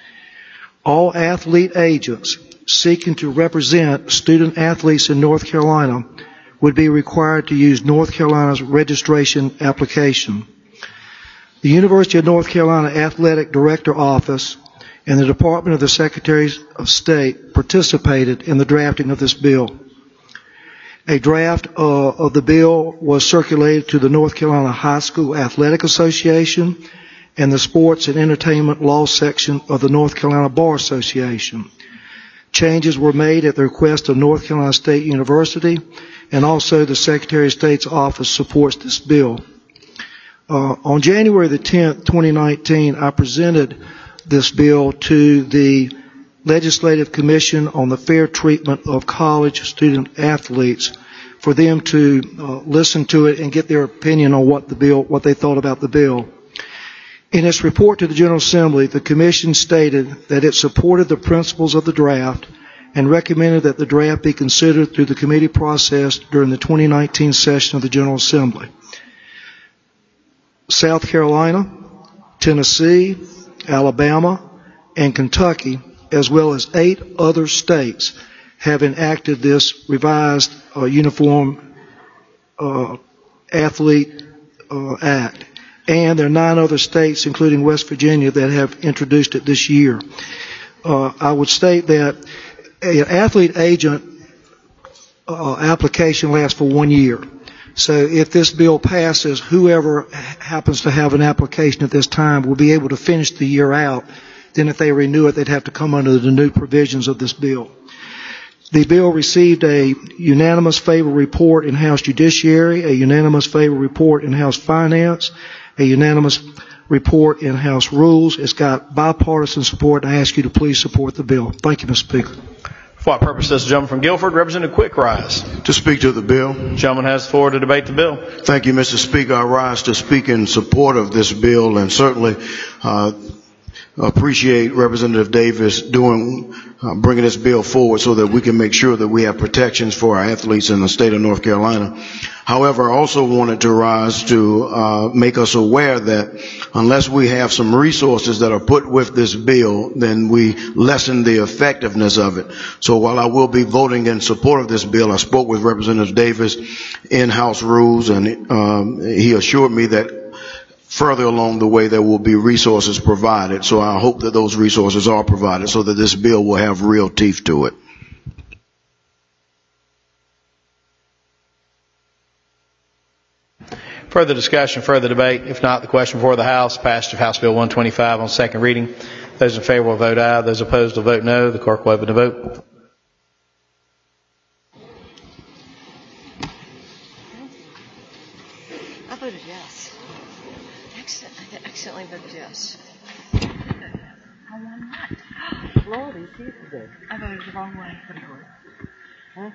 All athlete agents seeking to represent student athletes in North Carolina would be required to use North Carolina's registration application. The University of North Carolina Athletic Director Office and the Department of the Secretary of State participated in the drafting of this bill. A draft uh, of the bill was circulated to the North Carolina High School Athletic Association and the Sports and Entertainment Law Section of the North Carolina Bar Association. Changes were made at the request of North Carolina State University, and also the Secretary of State's office supports this bill. Uh, on January the tenth, twenty nineteen, I presented this bill to the Legislative Commission on the Fair Treatment of College Student Athletes for them to uh, listen to it and get their opinion on what the bill, what they thought about the bill. In its report to the General Assembly, the Commission stated that it supported the principles of the draft and recommended that the draft be considered through the committee process during the twenty nineteen session of the General Assembly. South Carolina, Tennessee, Alabama, and Kentucky, as well as eight other states, have enacted this revised uh, Uniform uh, Athlete uh, Act. And there are nine other states, including West Virginia, that have introduced it this year. Uh, I would state that an athlete agent uh, application lasts for one year. So if this bill passes, whoever happens to have an application at this time will be able to finish the year out. Then if they renew it, they'd have to come under the new provisions of this bill. The bill received a unanimous favor report in House Judiciary, a unanimous favor report in House Finance, a unanimous report in House Rules. It's got bipartisan support, and I ask you to please support the bill. Thank you, Mister Speaker. For what purpose does the gentleman from Guilford, Representative Quick, rise? To speak to the bill. The gentleman has the floor to debate the bill. Thank you, Mister Speaker. I rise to speak in support of this bill, and certainly uh, appreciate Representative Davis doing, uh, bringing this bill forward so that we can make sure that we have protections for our athletes in the state of North Carolina. However, I also wanted to rise to uh, make us aware that unless we have some resources that are put with this bill, then we lessen the effectiveness of it. So while I will be voting in support of this bill, I spoke with Representative Davis in House Rules, and um, he assured me that further along the way there will be resources provided. So I hope that those resources are provided so that this bill will have real teeth to it. Further discussion, further debate? If not, the question before the House, passage of House Bill one twenty-five on second reading. Those in favor will vote aye. Those opposed will vote no. The clerk will open the vote. I voted yes. I accidentally voted yes. I won what? Lordy, see today. I voted the wrong way. Huh?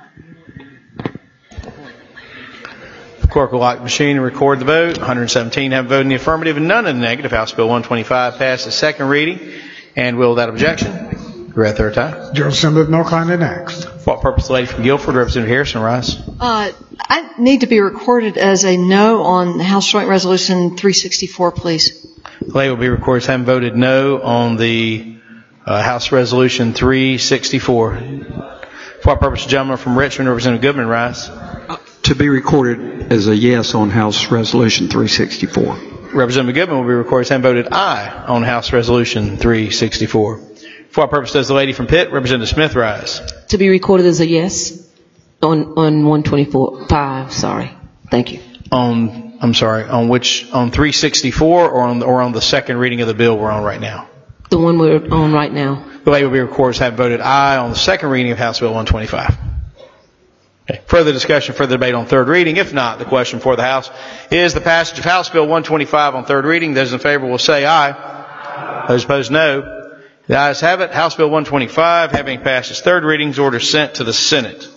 The clerk will lock the machine and record the vote. one hundred seventeen have voted in the affirmative and none in the negative. House Bill one twenty-five passes second reading. And will without objection, read third time. General Assembly of North Carolina next. For what purpose, the lady from Guilford, Representative Harrison, rise. Uh, I need to be recorded as a no on House Joint Resolution three sixty-four, please. The lady will be recorded as having voted no on the uh, House Resolution three sixty-four. For what purpose, the gentleman from Richmond, Representative Goodman, rise. To be recorded as a yes on House Resolution three sixty-four. Representative Goodman will be recorded as having voted aye on House Resolution three sixty-four. For what purpose does the lady from Pitt, Representative Smith, rise? To be recorded as a yes on on one twenty-four five. Sorry, thank you. On I'm sorry, on which on three sixty-four or on or on the second reading of the bill we're on right now? The one we're on right now. The lady will be recorded as having voted aye on the second reading of House Bill one twenty-five. Okay. Further discussion, further debate on third reading. If not, the question for the House is the passage of House Bill one twenty-five on third reading. Those in favor will say aye. Aye. Those opposed, no. The ayes have it. House Bill one twenty-five, having passed its third reading, is ordered sent to the Senate.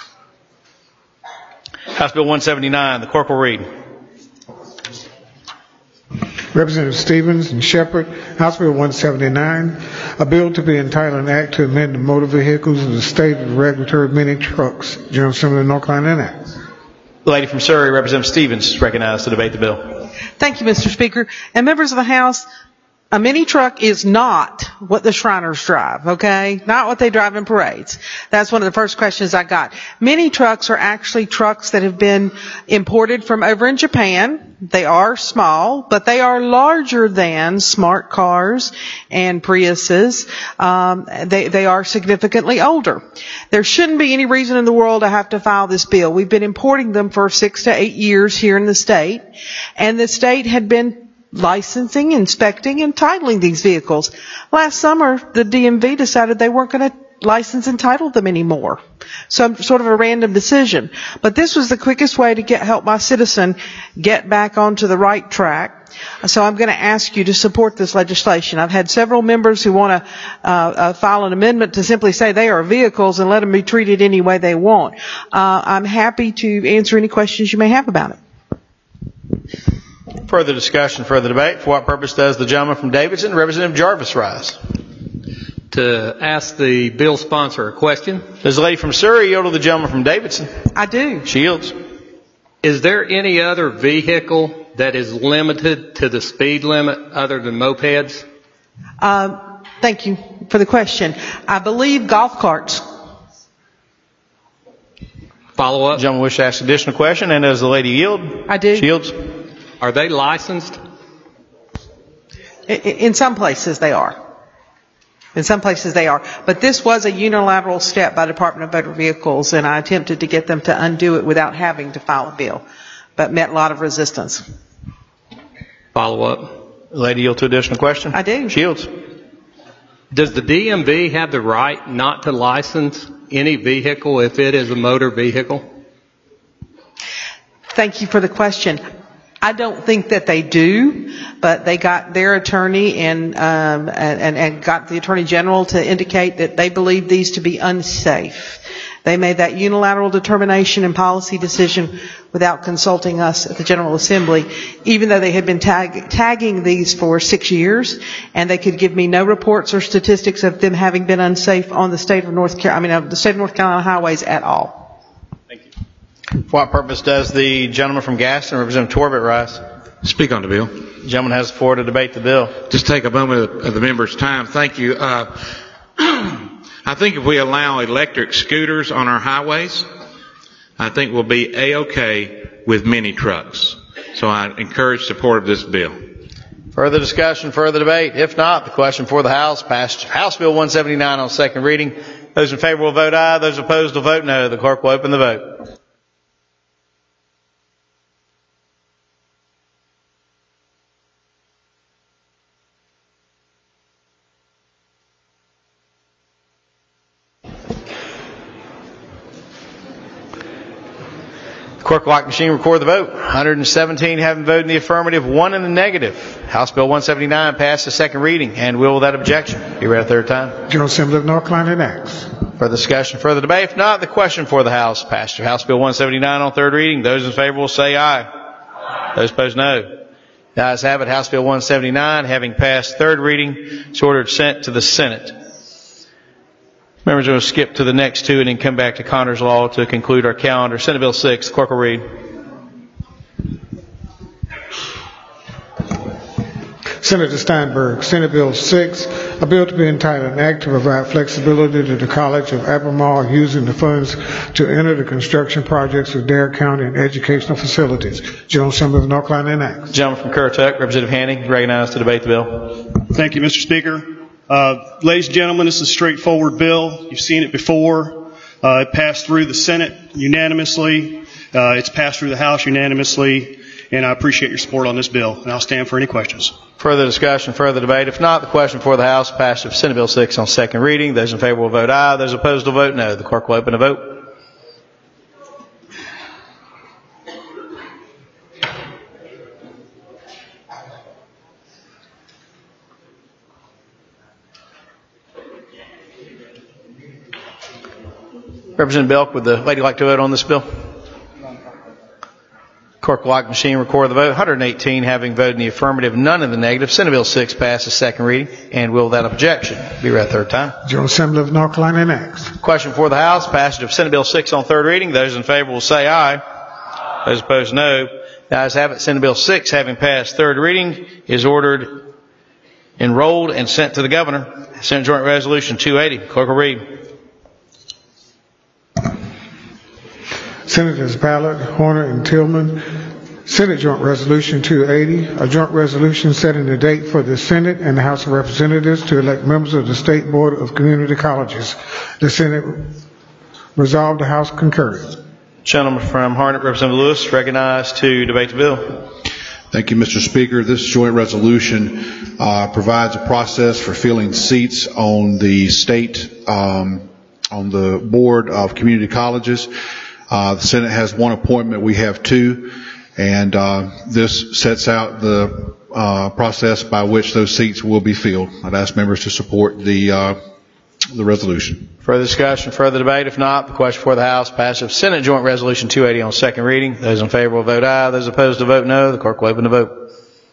House Bill one seventy-nine, the clerk will read. Representative Stevens and Shepard, House Bill one seventy-nine, a bill to be entitled an act to amend the motor vehicles of the state of regulatory mini trucks. General Assembly of North Carolina Act. The lady from Surrey, Representative Stevens, is recognized to debate the bill. Thank you, Mister Speaker. And members of the House, a mini truck is not what the Shriners drive, okay? Not what they drive in parades. That's one of the first questions I got. Mini trucks are actually trucks that have been imported from over in Japan. They are small, but they are larger than smart cars and Priuses. Um, they, they are significantly older. There shouldn't be any reason in the world to have to file this bill. We've been importing them for six to eight years here in the state, and the state had been licensing, inspecting, and titling these vehicles. Last summer, the D M V decided they weren't going to license and title them anymore. So sort of a random decision. But this was the quickest way to get help my citizen get back onto the right track. So I'm going to ask you to support this legislation. I've had several members who want to uh, uh, file an amendment to simply say they are vehicles and let them be treated any way they want. Uh, I'm happy to answer any questions you may have about it. Further discussion, further debate. For what purpose does the gentleman from Davidson, Representative Jarvis, rise? To ask the bill sponsor a question. Does the lady from Surrey yield to the gentleman from Davidson? I do. She yields. Is there any other vehicle that is limited to the speed limit other than mopeds? Um, thank you for the question. I believe golf carts. Follow up. The gentleman wishes to ask an additional question, and does the lady yield? I do. She yields. Are they licensed? In some places they are. In some places they are. But this was a unilateral step by the Department of Motor Vehicles, and I attempted to get them to undo it without having to file a bill, but met a lot of resistance. Follow up. Lady, yield to additional question? I do. Shields. Does the D M V have the right not to license any vehicle if it is a motor vehicle? Thank you for the question. I don't think that they do, but they got their attorney and, um, and, and got the Attorney General to indicate that they believe these to be unsafe. They made that unilateral determination and policy decision without consulting us at the General Assembly, even though they had been tag, tagging these for six years, and they could give me no reports or statistics of them having been unsafe on the state of North Carolina, I mean, of the state of North Carolina highways at all. For what purpose does the gentleman from Gaston, Representative Torbett, rise? Speak on the bill. The gentleman has the floor to debate the bill. Just take a moment of the member's time. Thank you. Uh, I think if we allow electric scooters on our highways, I think we'll be A-okay with mini trucks. So I encourage support of this bill. Further discussion, further debate? If not, the question for the House passed House Bill one seventy-nine on second reading. Those in favor will vote aye. Those opposed will vote no. The clerk will open the vote. Clerk lock machine record the vote. one hundred seventeen having voted in the affirmative, one in the negative. House Bill one seventy-nine passed the second reading and will without objection be read a third time. General Assembly of North Carolina enacts. Further discussion, further debate? If not, the question for the House passed. House Bill one seventy-nine on third reading. Those in favor will say aye. Aye. Those opposed no. The ayes have it. House Bill one seventy-nine having passed third reading is ordered sent to the Senate. Members will skip to the next two and then come back to Connors Law to conclude our calendar. Senate Bill six, the clerk will read. Senator Steinberg, Senate Bill six, a bill to be entitled an act to provide flexibility to the College of Albemarle using the funds to enter the construction projects of Dare County and educational facilities. General Assembly of North Carolina enacts. Gentleman from Currituck, Representative Hanning, recognized to debate the bill. Thank you, Mister Speaker. Uh, ladies and gentlemen, this is a straightforward bill. You've seen it before. Uh, it passed through the Senate unanimously. Uh, it's passed through the House unanimously. And I appreciate your support on this bill. And I'll stand for any questions. Further discussion, further debate? If not, the question for the House passed of Senate Bill six on second reading. Those in favor will vote aye. Those opposed will vote no. The clerk will open a vote. Representative Belk, would the lady like to vote on this bill? Clerk lock machine record the vote. one hundred eighteen having voted in the affirmative, none in the negative. Senate Bill six passes second reading and will without objection be read third time. General Assembly of North Carolina enacts. Question for the House, passage of Senate Bill six on third reading. Those in favor will say aye. Aye. Those opposed no. The ayes have it. Senate Bill six having passed third reading is ordered enrolled and sent to the governor. Senate Joint Resolution two eighty. Clerk will read. Senators Ballard, Horner, and Tillman. Senate Joint Resolution two eighty, a joint resolution setting the date for the Senate and the House of Representatives to elect members of the State Board of Community Colleges. The Senate resolved, the House concurred. Gentleman from Harnett, Representative Lewis, recognized to debate the bill. Thank you, Mister Speaker. This joint resolution uh, provides a process for filling seats on the state, um, on the Board of Community Colleges. Uh, the Senate has one appointment. We have two. And uh, this sets out the uh, process by which those seats will be filled. I'd ask members to support the uh, the resolution. Further discussion, further debate? If not, the question for the House passage of Senate Joint Resolution two eighty on second reading. Those in favor will vote aye. Those opposed will vote no. The clerk will open the vote.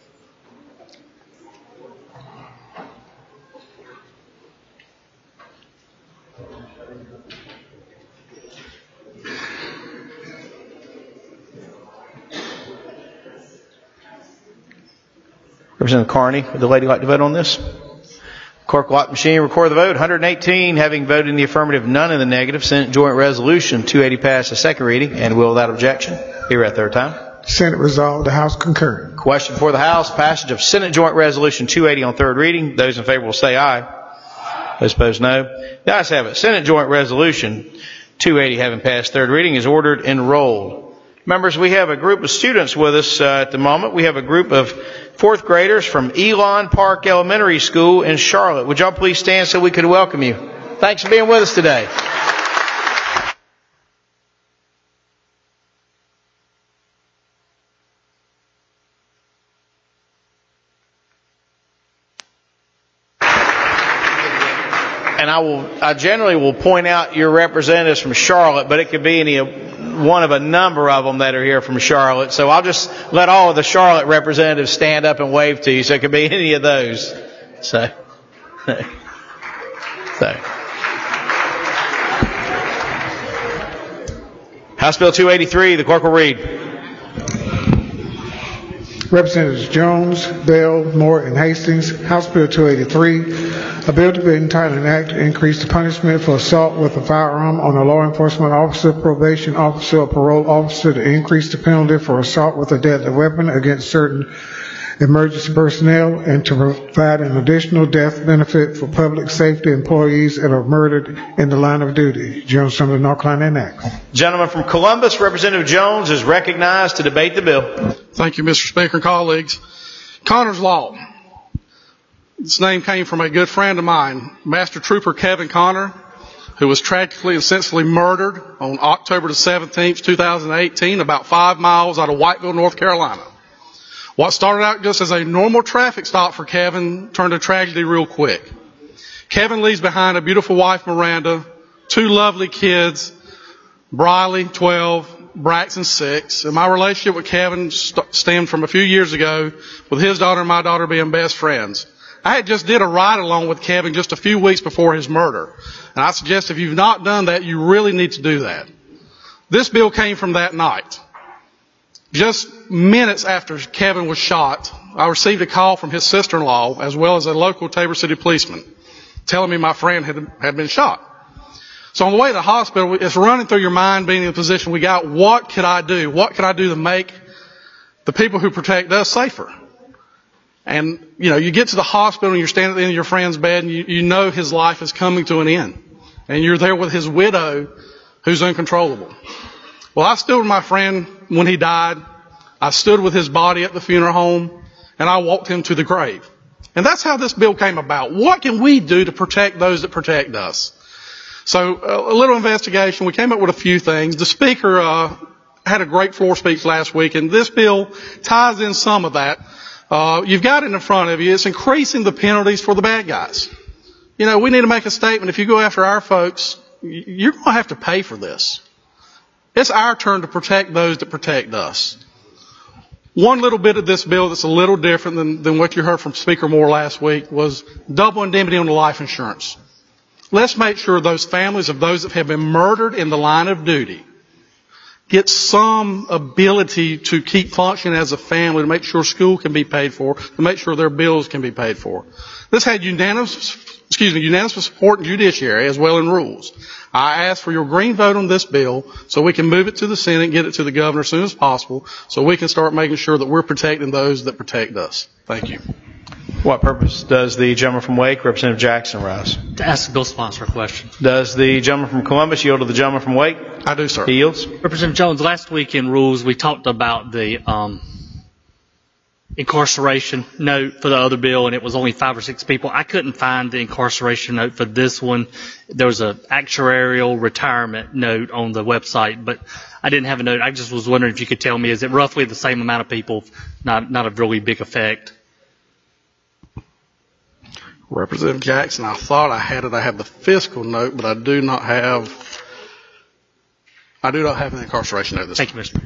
Representative Carney, would the lady like to vote on this? Clerk lock machine record the vote. one hundred eighteen having voted in the affirmative, none in the negative. Senate Joint Resolution two eighty passed the second reading and will without objection be read third time. Senate resolved, the House concurred. Question for the House, passage of Senate Joint Resolution two eighty on third reading. Those in favor will say aye. Aye. Those opposed, no. The ayes have it. Senate Joint Resolution two eighty having passed third reading is ordered enrolled. Members, we have a group of students with us uh, at the moment. We have a group of fourth graders from Elon Park Elementary School in Charlotte. Would y'all please stand so we could welcome you? Thanks for being with us today. And I will, I generally will point out your representatives from Charlotte, but it could be any one of a number of them that are here from Charlotte. So I'll just let all of the Charlotte representatives stand up and wave to you. So it could be any of those. So, so. House Bill two eighty-three, the clerk will read. Representatives Jones, Bell, Moore, and Hastings, House Bill two eighty-three, a bill to be entitled an act to increase the punishment for assault with a firearm on a law enforcement officer, probation officer, or parole officer, to increase the penalty for assault with a deadly weapon against certain emergency personnel, and to provide an additional death benefit for public safety employees that are murdered in the line of duty. Jones from the North Carolina Enacts. Gentleman from Columbus, Representative Jones, is recognized to debate the bill. Thank you, Mister Speaker and colleagues. Connor's Law. This name came from a good friend of mine, Master Trooper Kevin Connor, who was tragically and senselessly murdered on October the seventeenth, two thousand eighteen, about five miles out of Whiteville, North Carolina. What started out just as a normal traffic stop for Kevin turned to tragedy real quick. Kevin leaves behind a beautiful wife, Miranda, two lovely kids, Briley, twelve, Braxton, six. And my relationship with Kevin st- stemmed from a few years ago with his daughter and my daughter being best friends. I had just did a ride along with Kevin just a few weeks before his murder. And I suggest if you've not done that, you really need to do that. This bill came from that night. Just minutes after Kevin was shot, I received a call from his sister-in-law, as well as a local Tabor City policeman, telling me my friend had, had been shot. So on the way to the hospital, it's running through your mind, being in the position we got, what could I do? What could I do to make the people who protect us safer? And, you know, you get to the hospital and you're standing at the end of your friend's bed and you, you know his life is coming to an end. And you're there with his widow who's uncontrollable. Well, I stood with my friend when he died. I stood with his body at the funeral home, and I walked him to the grave. And that's how this bill came about. What can we do to protect those that protect us? So a little investigation. We came up with a few things. The Speaker uh, had a great floor speech last week, and this bill ties in some of that. Uh, you've got it in front of you. It's increasing the penalties for the bad guys. You know, we need to make a statement. If you go after our folks, you're going to have to pay for this. It's our turn to protect those that protect us. One little bit of this bill that's a little different than, than what you heard from Speaker Moore last week was double indemnity on the life insurance. Let's make sure those families of those that have been murdered in the line of duty get some ability to keep functioning as a family, to make sure school can be paid for, to make sure their bills can be paid for. This had unanimous, excuse me, unanimous support in judiciary as well in rules. I ask for your green vote on this bill so we can move it to the Senate, get it to the governor as soon as possible, so we can start making sure that we're protecting those that protect us. Thank you. What purpose does the gentleman from Wake, Representative Jackson, rise? To ask the bill sponsor a question. Does the gentleman from Columbus yield to the gentleman from Wake? I do, sir. He yields. Representative Jones, last week in rules we talked about the um, incarceration note for the other bill, and it was only five or six people. I couldn't find the incarceration note for this one. There was an actuarial retirement note on the website, but I didn't have a note. I just was wondering if you could tell me, is it roughly the same amount of people, not not a really big effect? Representative Jackson, I thought I had it. I have the fiscal note, but I do not have, I do not have an incarceration note this Thank you, Mister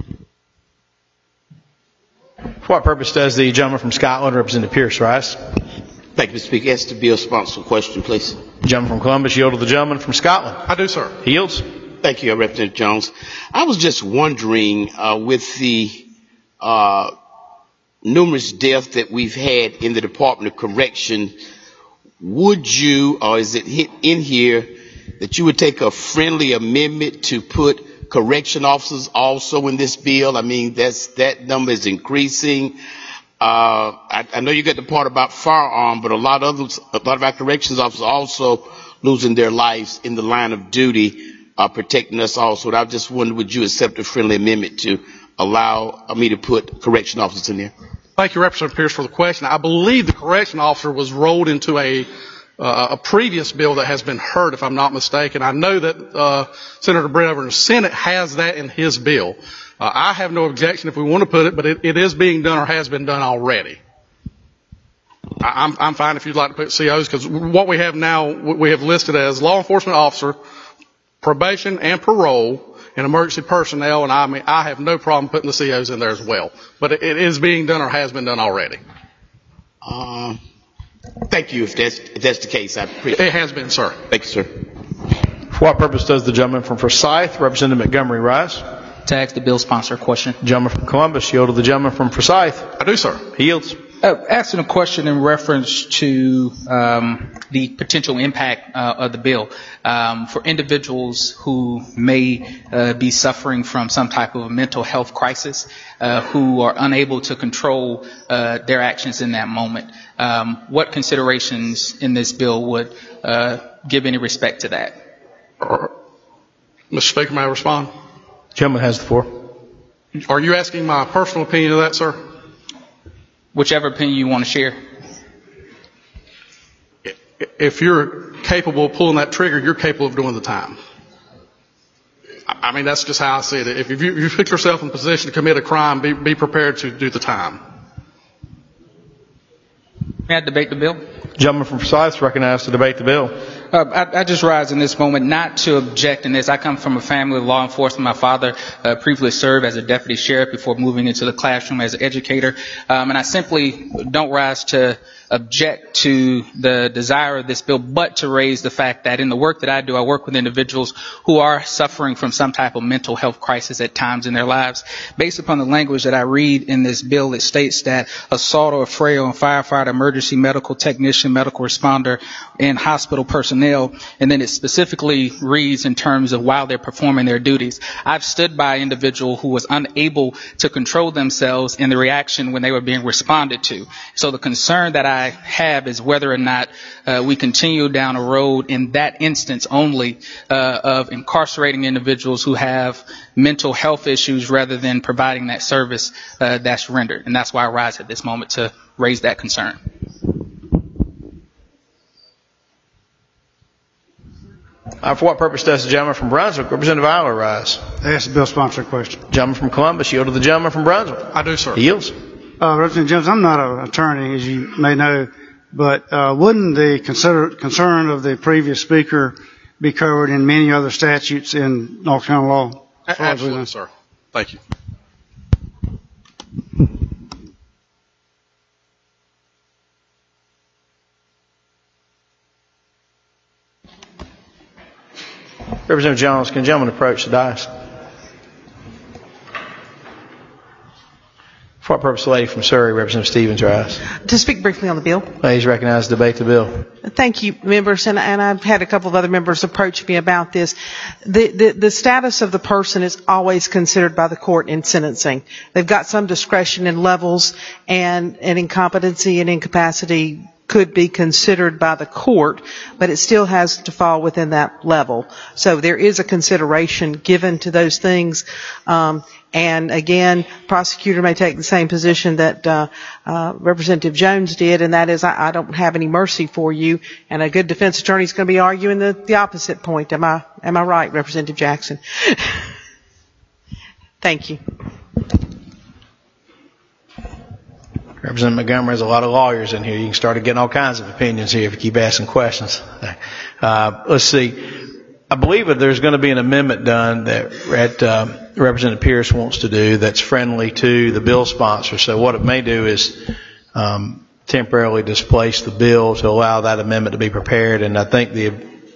For what purpose does the gentleman from Scotland, Representative Pierce, rise? Thank you, Mister Speaker. Ask the bill sponsor question, please. The gentleman from Columbus yield to the gentleman from Scotland. I do, sir. He yields. Thank you, Representative Jones. I was just wondering, uh, with the uh, numerous deaths that we've had in the Department of Correction, would you, or is it in here, that you would take a friendly amendment to put correction officers also in this bill? I mean, that's, that number is increasing. Uh, I, I know you get the part about firearm, but a lot of others, a lot of our corrections officers also losing their lives in the line of duty, uh, protecting us also. And I just wondered, would you accept a friendly amendment to allow me to put correction officers in there? Thank you, Representative Pierce, for the question. I believe the correction officer was rolled into a uh, a previous bill that has been heard, if I'm not mistaken. I know that uh, Senator Brett over in the Senate has that in his bill. Uh, I have no objection if we want to put it, but it, it is being done or has been done already. I, I'm, I'm fine if you'd like to put C Os, because what we have now, we have listed as law enforcement officer, probation and parole, and emergency personnel, and I mean, I have no problem putting the C Os in there as well. But it, it is being done or has been done already. Um, thank you. If that's, if that's the case, I appreciate it. It has been, sir. Thank you, sir. For what purpose does the gentleman from Forsyth, Representative Montgomery, rise? To ask the bill sponsor a question. Gentleman from Columbus, yield to the gentleman from Forsyth. I do, sir. He yields. Uh, asking a question in reference to um, the potential impact uh, of the bill um, for individuals who may uh, be suffering from some type of a mental health crisis, uh, who are unable to control uh, their actions in that moment. Um, what considerations in this bill would uh, give any respect to that? Mister Speaker, may I respond? Gentleman has the floor. Are you asking my personal opinion of that, sir? Whichever opinion you want to share. If you're capable of pulling that trigger, you're capable of doing the time. I mean, that's just how I see it. If you, if you put yourself in a position to commit a crime, be, be prepared to do the time. May I debate the bill? Gentleman from Forsyth is recognized to debate the bill. Uh, I, I just rise in this moment not to object in this. I come from a family of law enforcement. My father uh, previously served as a deputy sheriff before moving into the classroom as an educator. Um, and I simply don't rise to object to the desire of this bill, but to raise the fact that in the work that I do, I work with individuals who are suffering from some type of mental health crisis at times in their lives. Based upon the language that I read in this bill, it states that assault or affray on firefighter, emergency medical technician, medical responder, and hospital personnel. And then it specifically reads in terms of while they're performing their duties. I've stood by an individual who was unable to control themselves in the reaction when they were being responded to. So the concern that I have is whether or not uh, we continue down a road in that instance only uh, of incarcerating individuals who have mental health issues rather than providing that service uh, that's rendered. And that's why I rise at this moment to raise that concern. Uh, for what purpose does the gentleman from Brunswick, Representative Eiler, rise? Ask the bill sponsor a question. Gentleman from Columbus, yield to the gentleman from Brunswick. I do, sir. He yields. Uh, Representative Jones, I'm not an attorney, as you may know, but uh, wouldn't the consider- concern of the previous speaker be covered in many other statutes in North Carolina law? Absolutely, sir. Thank you. Representative Jones, can the gentleman approach the dais? For what purpose, the lady from Surrey, Representative Stevens, rise? To speak briefly on the bill. Ladies recognized to debate the bill. Thank you, members, and, and I've had a couple of other members approach me about this. The, the, the status of the person is always considered by the court in sentencing. They've got some discretion in levels, and, and incompetency and incapacity could be considered by the court, but it still has to fall within that level. So there is a consideration given to those things. Um, and again, prosecutor may take the same position that uh, uh, Representative Jones did, and that is, I, I don't have any mercy for you. And a good defense attorney is going to be arguing the, the opposite point. Am I am I right, Representative Jackson? Thank you. Representative Montgomery, there's a lot of lawyers in here. You can start getting all kinds of opinions here if you keep asking questions. Uh, let's see. I believe that there's going to be an amendment done that that, um, Representative Pierce wants to do that's friendly to the bill sponsor. So what it may do is um, temporarily displace the bill to allow that amendment to be prepared. And I think the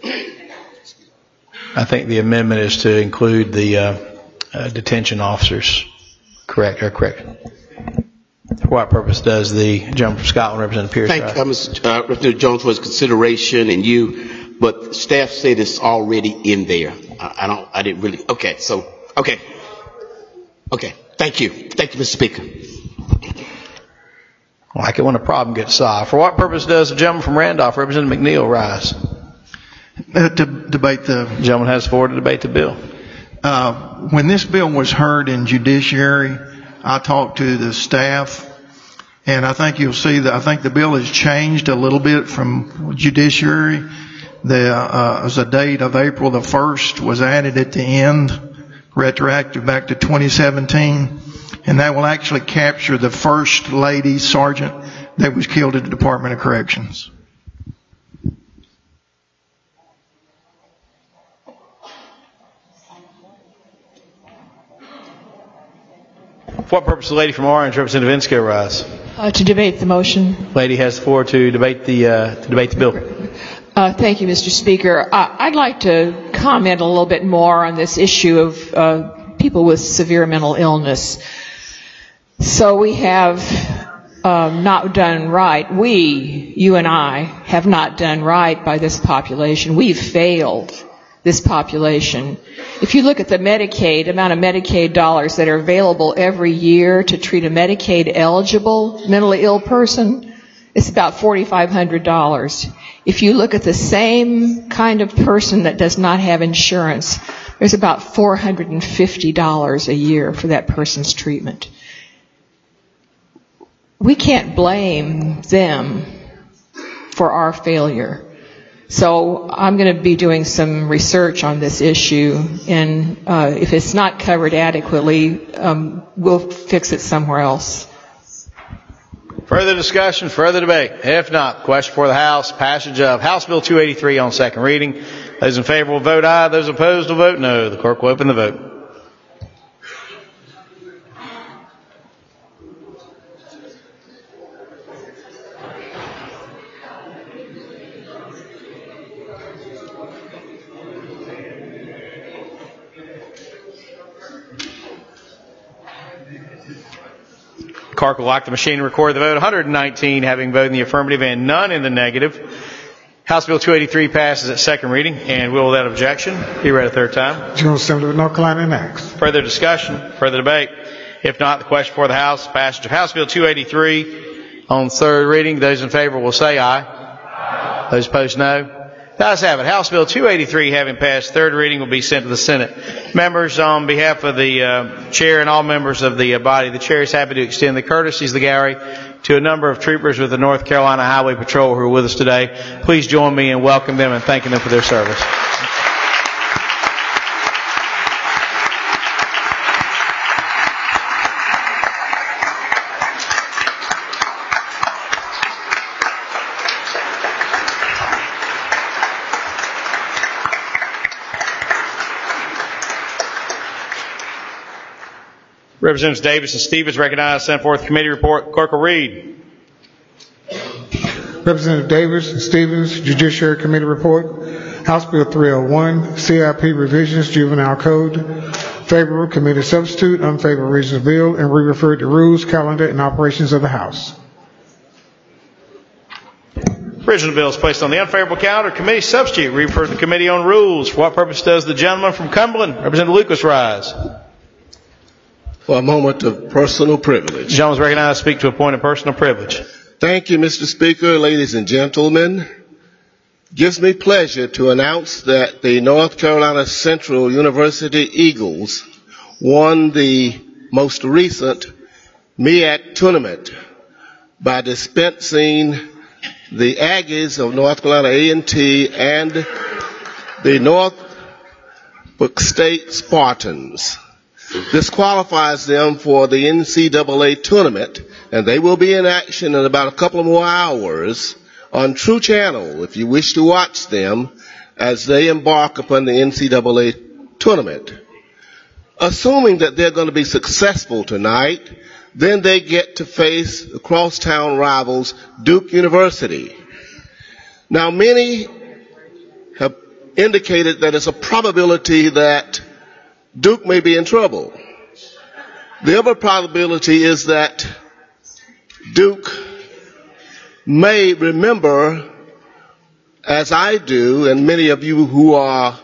I think the amendment is to include the uh, uh, detention officers. Correct? Or correct? For what purpose does the gentleman from Scotland, Representative Pierce? Thank you, Mister Uh, Representative Jones, for his consideration, and you. But staff said it's already in there. I, I don't. I didn't really. Okay. So. Okay. Okay. Thank you. Thank you, Mister Speaker. I like it when a problem gets solved. For what purpose does the gentleman from Randolph, Representative McNeil, rise? Uh, to debate the... The gentleman has the floor to debate the bill. Uh, when this bill was heard in judiciary, I talked to the staff, and I think you'll see that I think the bill has changed a little bit from judiciary. The, uh, as a date of April the first was added at the end, retroactive back to twenty seventeen, and that will actually capture the first lady sergeant that was killed at the Department of Corrections. For what purpose does the lady from Orange, Representative Insko, rise? Uh, to debate the motion. Lady has the floor to debate the uh, to debate the bill. Uh, thank you, Mister Speaker. Uh, I'd like to comment a little bit more on this issue of uh, people with severe mental illness. So we have um, not done right. We, you and I, have not done right by this population. We've failed this population. If you look at the Medicaid, amount of Medicaid dollars that are available every year to treat a Medicaid eligible mentally ill person, it's about four thousand five hundred dollars. If you look at the same kind of person that does not have insurance, there's about four hundred fifty dollars a year for that person's treatment. We can't blame them for our failure. So I'm going to be doing some research on this issue, and uh, if it's not covered adequately, um, we'll fix it somewhere else. Further discussion, further debate. If not, question for the House, passage of House Bill two eighty-three on second reading. Those in favor will vote aye. Those opposed will vote no. The clerk will open the vote. Clerk will lock the machine and record the vote. one hundred nineteen having voted in the affirmative and none in the negative. House Bill two eighty-three passes at second reading, and will without objection be read a third time. General Assembly of North Carolina enacts. Further discussion, further debate. If not, the question for the House, passage of House Bill two eighty-three on third reading. Those in favor will say aye. Aye. Those opposed, no. The ayes have it. House Bill two eighty-three, having passed third reading, will be sent to the Senate. Members, on behalf of the uh, chair and all members of the uh, body, the chair is happy to extend the courtesies of the gallery to a number of troopers with the North Carolina Highway Patrol who are with us today. Please join me in welcoming them and thanking them for their service. Representatives Davis and Stevens recognized. Send forth committee report. Clerk will read. Representative Davis and Stevens, Judiciary Committee report. House Bill three oh one, C I P revisions, Juvenile Code. Favorable committee substitute, unfavorable reasons bill, and re-referred to rules, calendar, and operations of the House. Original bill is placed on the unfavorable calendar. Committee substitute, re-referred to the Committee on Rules. For what purpose does the gentleman from Cumberland, Representative Lucas, rise? For a moment of personal privilege. The gentleman is recognized to speak to a point of personal privilege. Thank you, Mister Speaker, ladies and gentlemen. It gives me pleasure to announce that the North Carolina Central University Eagles won the most recent M E A C tournament by dispensing the Aggies of North Carolina A and T and the Norfolk State Spartans. This qualifies them for the N C double A tournament, and they will be in action in about a couple of more hours on True Channel if you wish to watch them as they embark upon the N C double A tournament. Assuming that they're going to be successful tonight, then they get to face the crosstown rivals Duke University. Now, many have indicated that it's a probability that Duke may be in trouble. The other probability is that Duke may remember, as I do, and many of you who are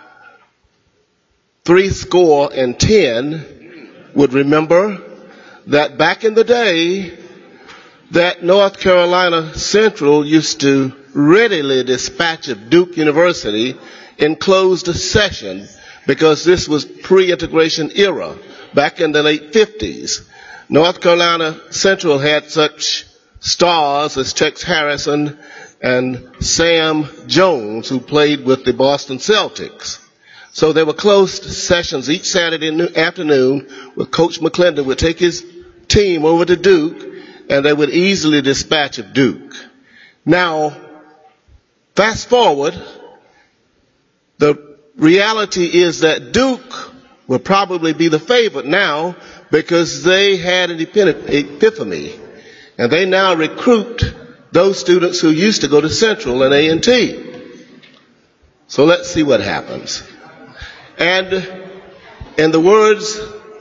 three score and ten would remember, that back in the day that North Carolina Central used to readily dispatch of Duke University in closed session because this was pre-integration era back in the late fifties. North Carolina Central had such stars as Tex Harrison and Sam Jones, who played with the Boston Celtics. So there were closed sessions each Saturday afternoon where Coach McClendon would take his team over to Duke, and they would easily dispatch of Duke. Now, fast forward, the reality is that Duke will probably be the favorite now because they had an epiphany, and they now recruit those students who used to go to Central and A and T. So let's see what happens. And in the words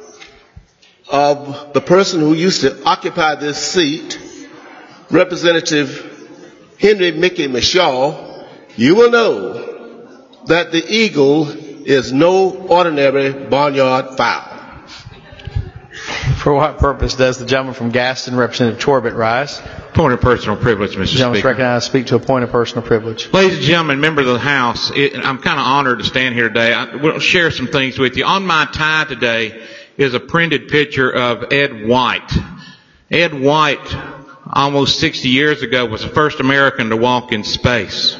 of the person who used to occupy this seat, Representative Henry Mickey Michaud, you will know that the eagle is no ordinary barnyard fowl. For what purpose does the gentleman from Gaston, Representative Torbett, rise? Point of personal privilege, Mister Gentleman Speaker. recognized to speak to a point of personal privilege. Ladies and gentlemen, members of the House, it, I'm kind of honored to stand here today. I will share some things with you. On my tie today is a printed picture of Ed White. Ed White, almost sixty years ago, was the first American to walk in space.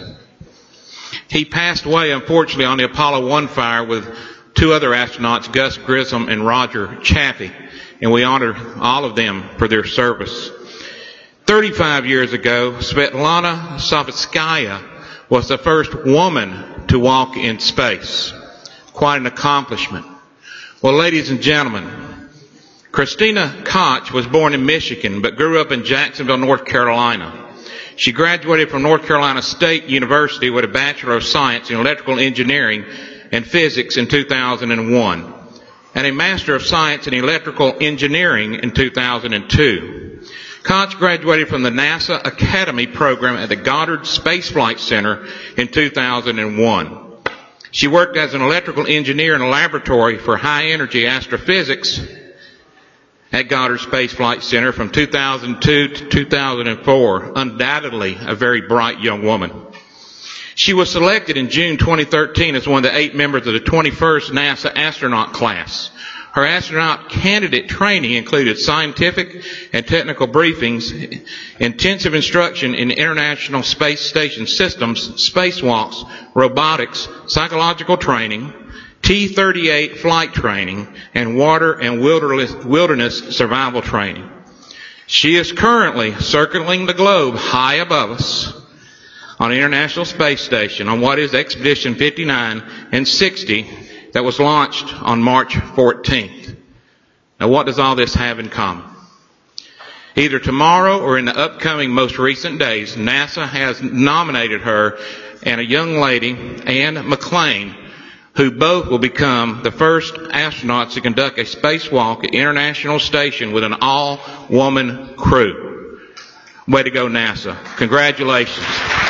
He passed away, unfortunately, on the Apollo one fire with two other astronauts, Gus Grissom and Roger Chaffee, and we honor all of them for their service. thirty-five years ago, Svetlana Savitskaya was the first woman to walk in space. Quite an accomplishment. Well, ladies and gentlemen, Christina Koch was born in Michigan but grew up in Jacksonville, North Carolina. She graduated from North Carolina State University with a Bachelor of Science in Electrical Engineering and Physics in two thousand one and a Master of Science in Electrical Engineering in two thousand two. Koch graduated from the NASA Academy program at the Goddard Space Flight Center in two thousand one. She worked as an electrical engineer in a laboratory for high-energy astrophysics at Goddard Space Flight Center from two thousand two to two thousand four. Undoubtedly a very bright young woman. She was selected in June twenty thirteen as one of the eight members of the twenty-first NASA astronaut class. Her astronaut candidate training included scientific and technical briefings, intensive instruction in International Space Station systems, spacewalks, robotics, psychological training, T thirty-eight flight training, and water and wilderness, wilderness survival training. She is currently circling the globe high above us on the International Space Station on what is Expedition fifty-nine and sixty that was launched on March fourteenth. Now, what does all this have in common? Either tomorrow or in the upcoming most recent days, NASA has nominated her and a young lady, Anne McClain, who both will become the first astronauts to conduct a spacewalk at the International Station with an all-woman crew. Way to go, NASA. Congratulations.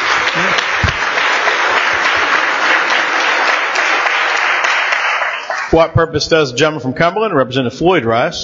For what purpose does the gentleman from Cumberland, Representative Floyd, rise?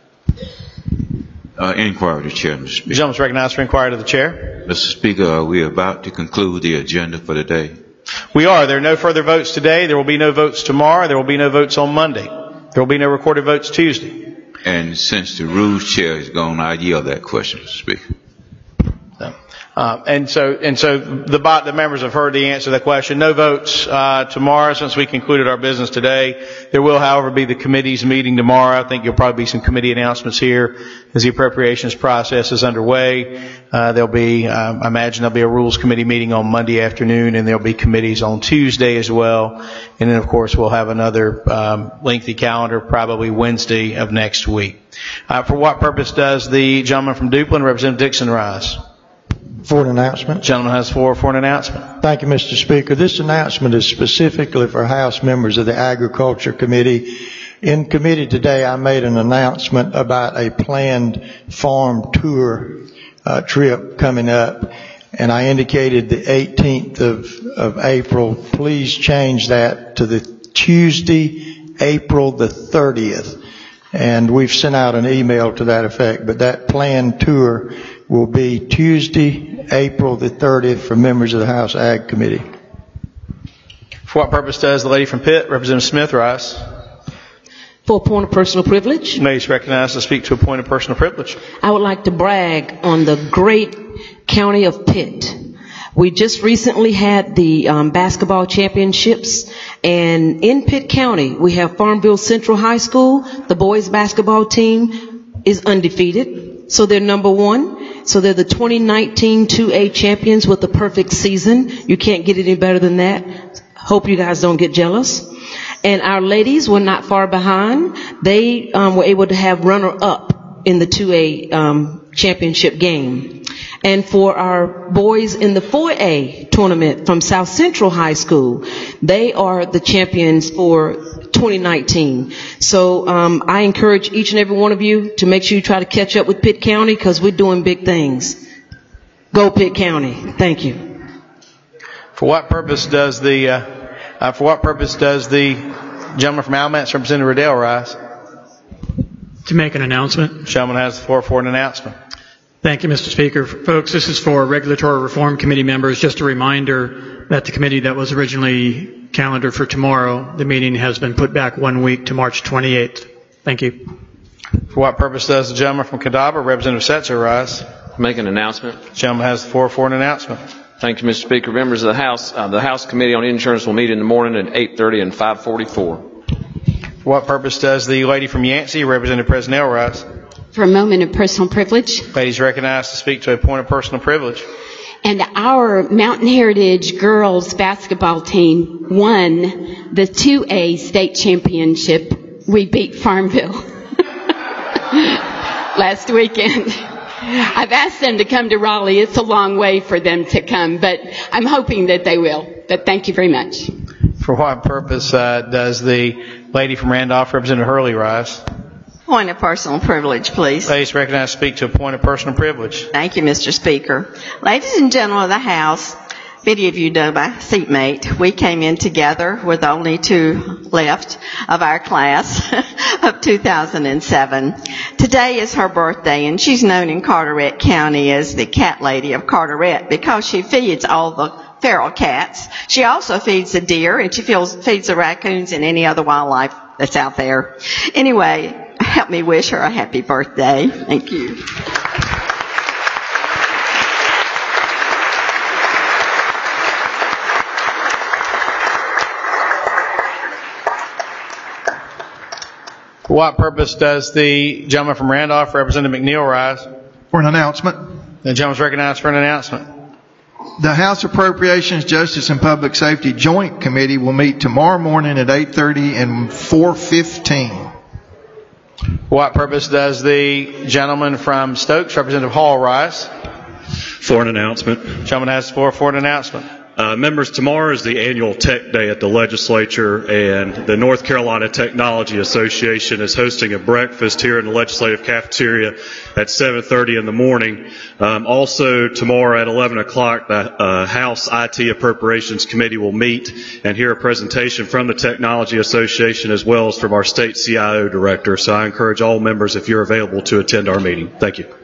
Uh, inquiry to the chair, Mister Speaker. The gentleman is recognized for inquiry to the chair. Mister Speaker, we are about to conclude the agenda for the day. We are. There are no further votes today. There will be no votes tomorrow. There will be no votes on Monday. There will be no recorded votes Tuesday. And since the rules chair is gone, I yield that question, Mister Speaker. Uh, and so, and so the, the members have heard the answer to that question. No votes uh, tomorrow since we concluded our business today. There will, however, be the committee's meeting tomorrow. I think there'll probably be some committee announcements here as the appropriations process is underway. Uh, there'll be, um, I imagine there'll be a rules committee meeting on Monday afternoon, and there'll be committees on Tuesday as well. And then, of course, we'll have another um, lengthy calendar, probably Wednesday of next week. Uh, for what purpose does the gentleman from Duplin, Representative Dixon, rise? For an announcement. Gentleman has floor for an announcement. Thank you, Mister Speaker. This announcement is specifically for House members of the Agriculture Committee. In committee today, I made an announcement about a planned farm tour uh, trip coming up, and I indicated the eighteenth of, of April. Please change that to the Tuesday, April the thirtieth. And we've sent out an email to that effect, but that planned tour will be Tuesday, April the thirtieth for members of the House Ag Committee. For what purpose does the lady from Pitt, Representative Smith, rise? For a point of personal privilege. Lady is recognized to speak to a point of personal privilege. I would like to brag on the great county of Pitt. We just recently had the um, basketball championships, and in Pitt County, we have Farmville Central High School. The boys basketball team is undefeated, so they're number one. So they're the twenty nineteen two A champions with a perfect season. You can't get any better than that. Hope you guys don't get jealous. And our ladies were not far behind. They um, were able to have runner-up in the two A um, championship game. And for our boys in the four A tournament from South Central High School, they are the champions for twenty nineteen. So um, I encourage each and every one of you to make sure you try to catch up with Pitt County, because we're doing big things. Go Pitt County. Thank you. For what purpose does the uh, uh, for what purpose does the gentleman from Alamance, Representative Riddell, rise? To make an announcement. The gentleman has the floor for an announcement. Thank you, Mister Speaker. Folks, this is for Regulatory Reform Committee members. Just a reminder that the committee that was originally calendared for tomorrow, the meeting has been put back one week to March twenty-eighth. Thank you. For what purpose does the gentleman from Cadabra, Representative Setzer, rise? Make an announcement. The gentleman has the floor for an announcement. Thank you, Mister Speaker. Members of the House, uh, the House Committee on Insurance will meet in the morning at eight thirty and five forty-four. For what purpose does the lady from Yancey, Representative Presnell, rise? For a moment of personal privilege. Ladies recognized to speak to a point of personal privilege. And our Mountain Heritage girls basketball team won the two A state championship. We beat Farmville last weekend. I've asked them to come to Raleigh. It's a long way for them to come, but I'm hoping that they will. But thank you very much. For what purpose uh, does the lady from Randolph, Representative Hurley, rise? Point of personal privilege, please. Ladies recognized to speak to a point of personal privilege. Thank you, Mister Speaker. Ladies and gentlemen of the House, many of you know my seatmate. We came in together with only two left of our class of two thousand seven. Today is her birthday, and she's known in Carteret County as the Cat Lady of Carteret because she feeds all the feral cats. She also feeds the deer, and she feeds the raccoons and any other wildlife that's out there. Anyway, help me wish her a happy birthday. Thank you. For what purpose does the gentleman from Randolph, Representative McNeil, rise? For an announcement. The gentleman is recognized for an announcement. The House Appropriations, Justice and Public Safety Joint Committee will meet tomorrow morning at eight thirty and four fifteen. For what purpose does the gentleman from Stokes, Representative Hall, rise? For an announcement. The gentleman has the floor for an announcement. Uh, members, tomorrow is the annual Tech Day at the legislature, and the North Carolina Technology Association is hosting a breakfast here in the legislative cafeteria at seven thirty in the morning. Um, also, tomorrow at eleven o'clock, the uh, House I T Appropriations Committee will meet and hear a presentation from the Technology Association as well as from our state C I O director. So I encourage all members, if you're available, to attend our meeting. Thank you.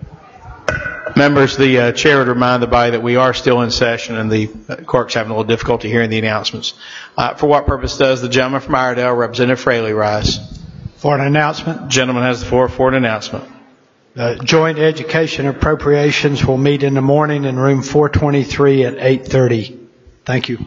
Members, the uh, chair would remind the body that we are still in session and the uh, clerk's having a little difficulty hearing the announcements. Uh, for what purpose does the gentleman from Iredell, Representative Fraley, rise? For an announcement. The gentleman has the floor for an announcement. The Joint Education Appropriations will meet in the morning in room four twenty-three at eight thirty. Thank you.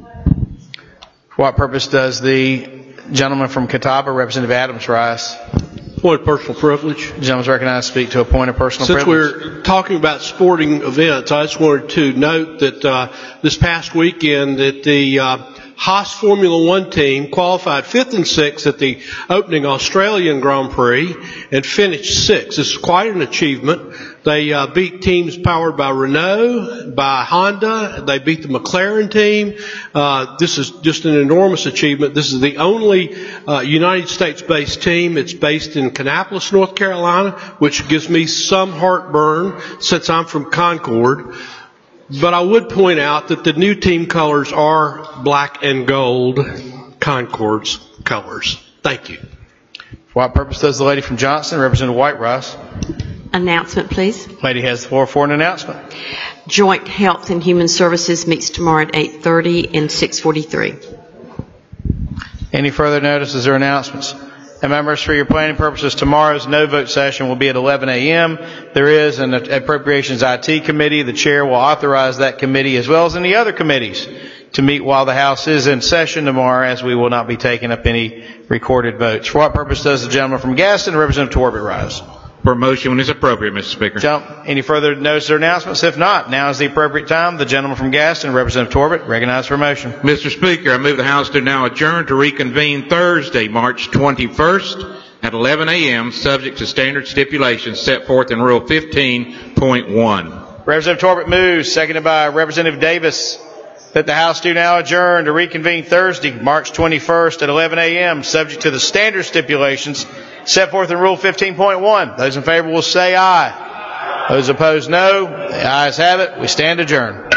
For what purpose does the gentleman from Catawba, Representative Adams, rise? Point of personal privilege. The gentleman is recognized to speak to a point of personal Since privilege. Since we're talking about sporting events, I just wanted to note that uh, this past weekend that the uh, Haas Formula One team qualified fifth and sixth at the opening Australian Grand Prix and finished sixth. This is quite an achievement. They uh, beat teams powered by Renault, by Honda. They beat the McLaren team. Uh, this is just an enormous achievement. This is the only uh, United States-based team. It's based in Kannapolis, North Carolina, which gives me some heartburn since I'm from Concord. But I would point out that the new team colors are black and gold, Concord's colors. Thank you. For what purpose does the lady from Johnson, Representative White, rise? Announcement, please. Lady has the floor for an announcement. Joint Health and Human Services meets tomorrow at eight thirty and six forty-three. Any further notices or announcements? And members, for your planning purposes, tomorrow's no vote session will be at eleven a.m. There is an Appropriations I T committee. The chair will authorize that committee, as well as any other committees, to meet while the House is in session tomorrow, as we will not be taking up any recorded votes. For what purpose does the gentleman from Gaston, Representative Torbett, rise? For motion when it's appropriate, Mister Speaker. So, any further notices or announcements? If not, now is the appropriate time. The gentleman from Gaston, Representative Torbett, recognized for motion. Mister Speaker, I move the House to now adjourn to reconvene Thursday, March twenty-first at eleven a.m., subject to standard stipulations set forth in Rule fifteen point one. Representative Torbett moves, seconded by Representative Davis, that the House do now adjourn to reconvene Thursday, March twenty-first at eleven a.m., subject to the standard stipulations set forth in Rule fifteen point one. Those in favor will say aye. Those opposed, no. The ayes have it. We stand adjourned.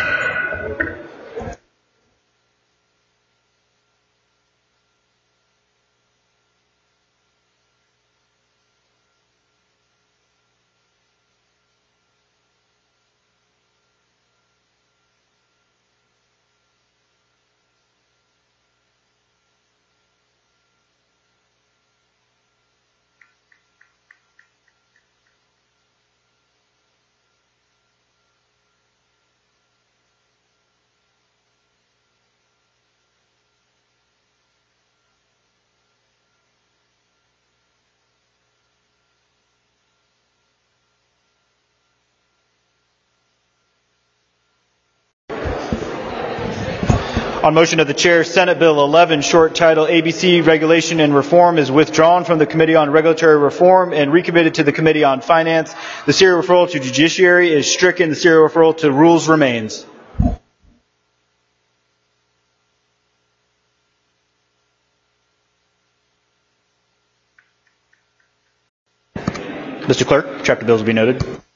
On motion of the chair, Senate Bill eleven, short title A B C Regulation and Reform, is withdrawn from the Committee on Regulatory Reform and recommitted to the Committee on Finance. The serial referral to Judiciary is stricken. The serial referral to Rules remains. Mister Clerk, chapter bills will be noted.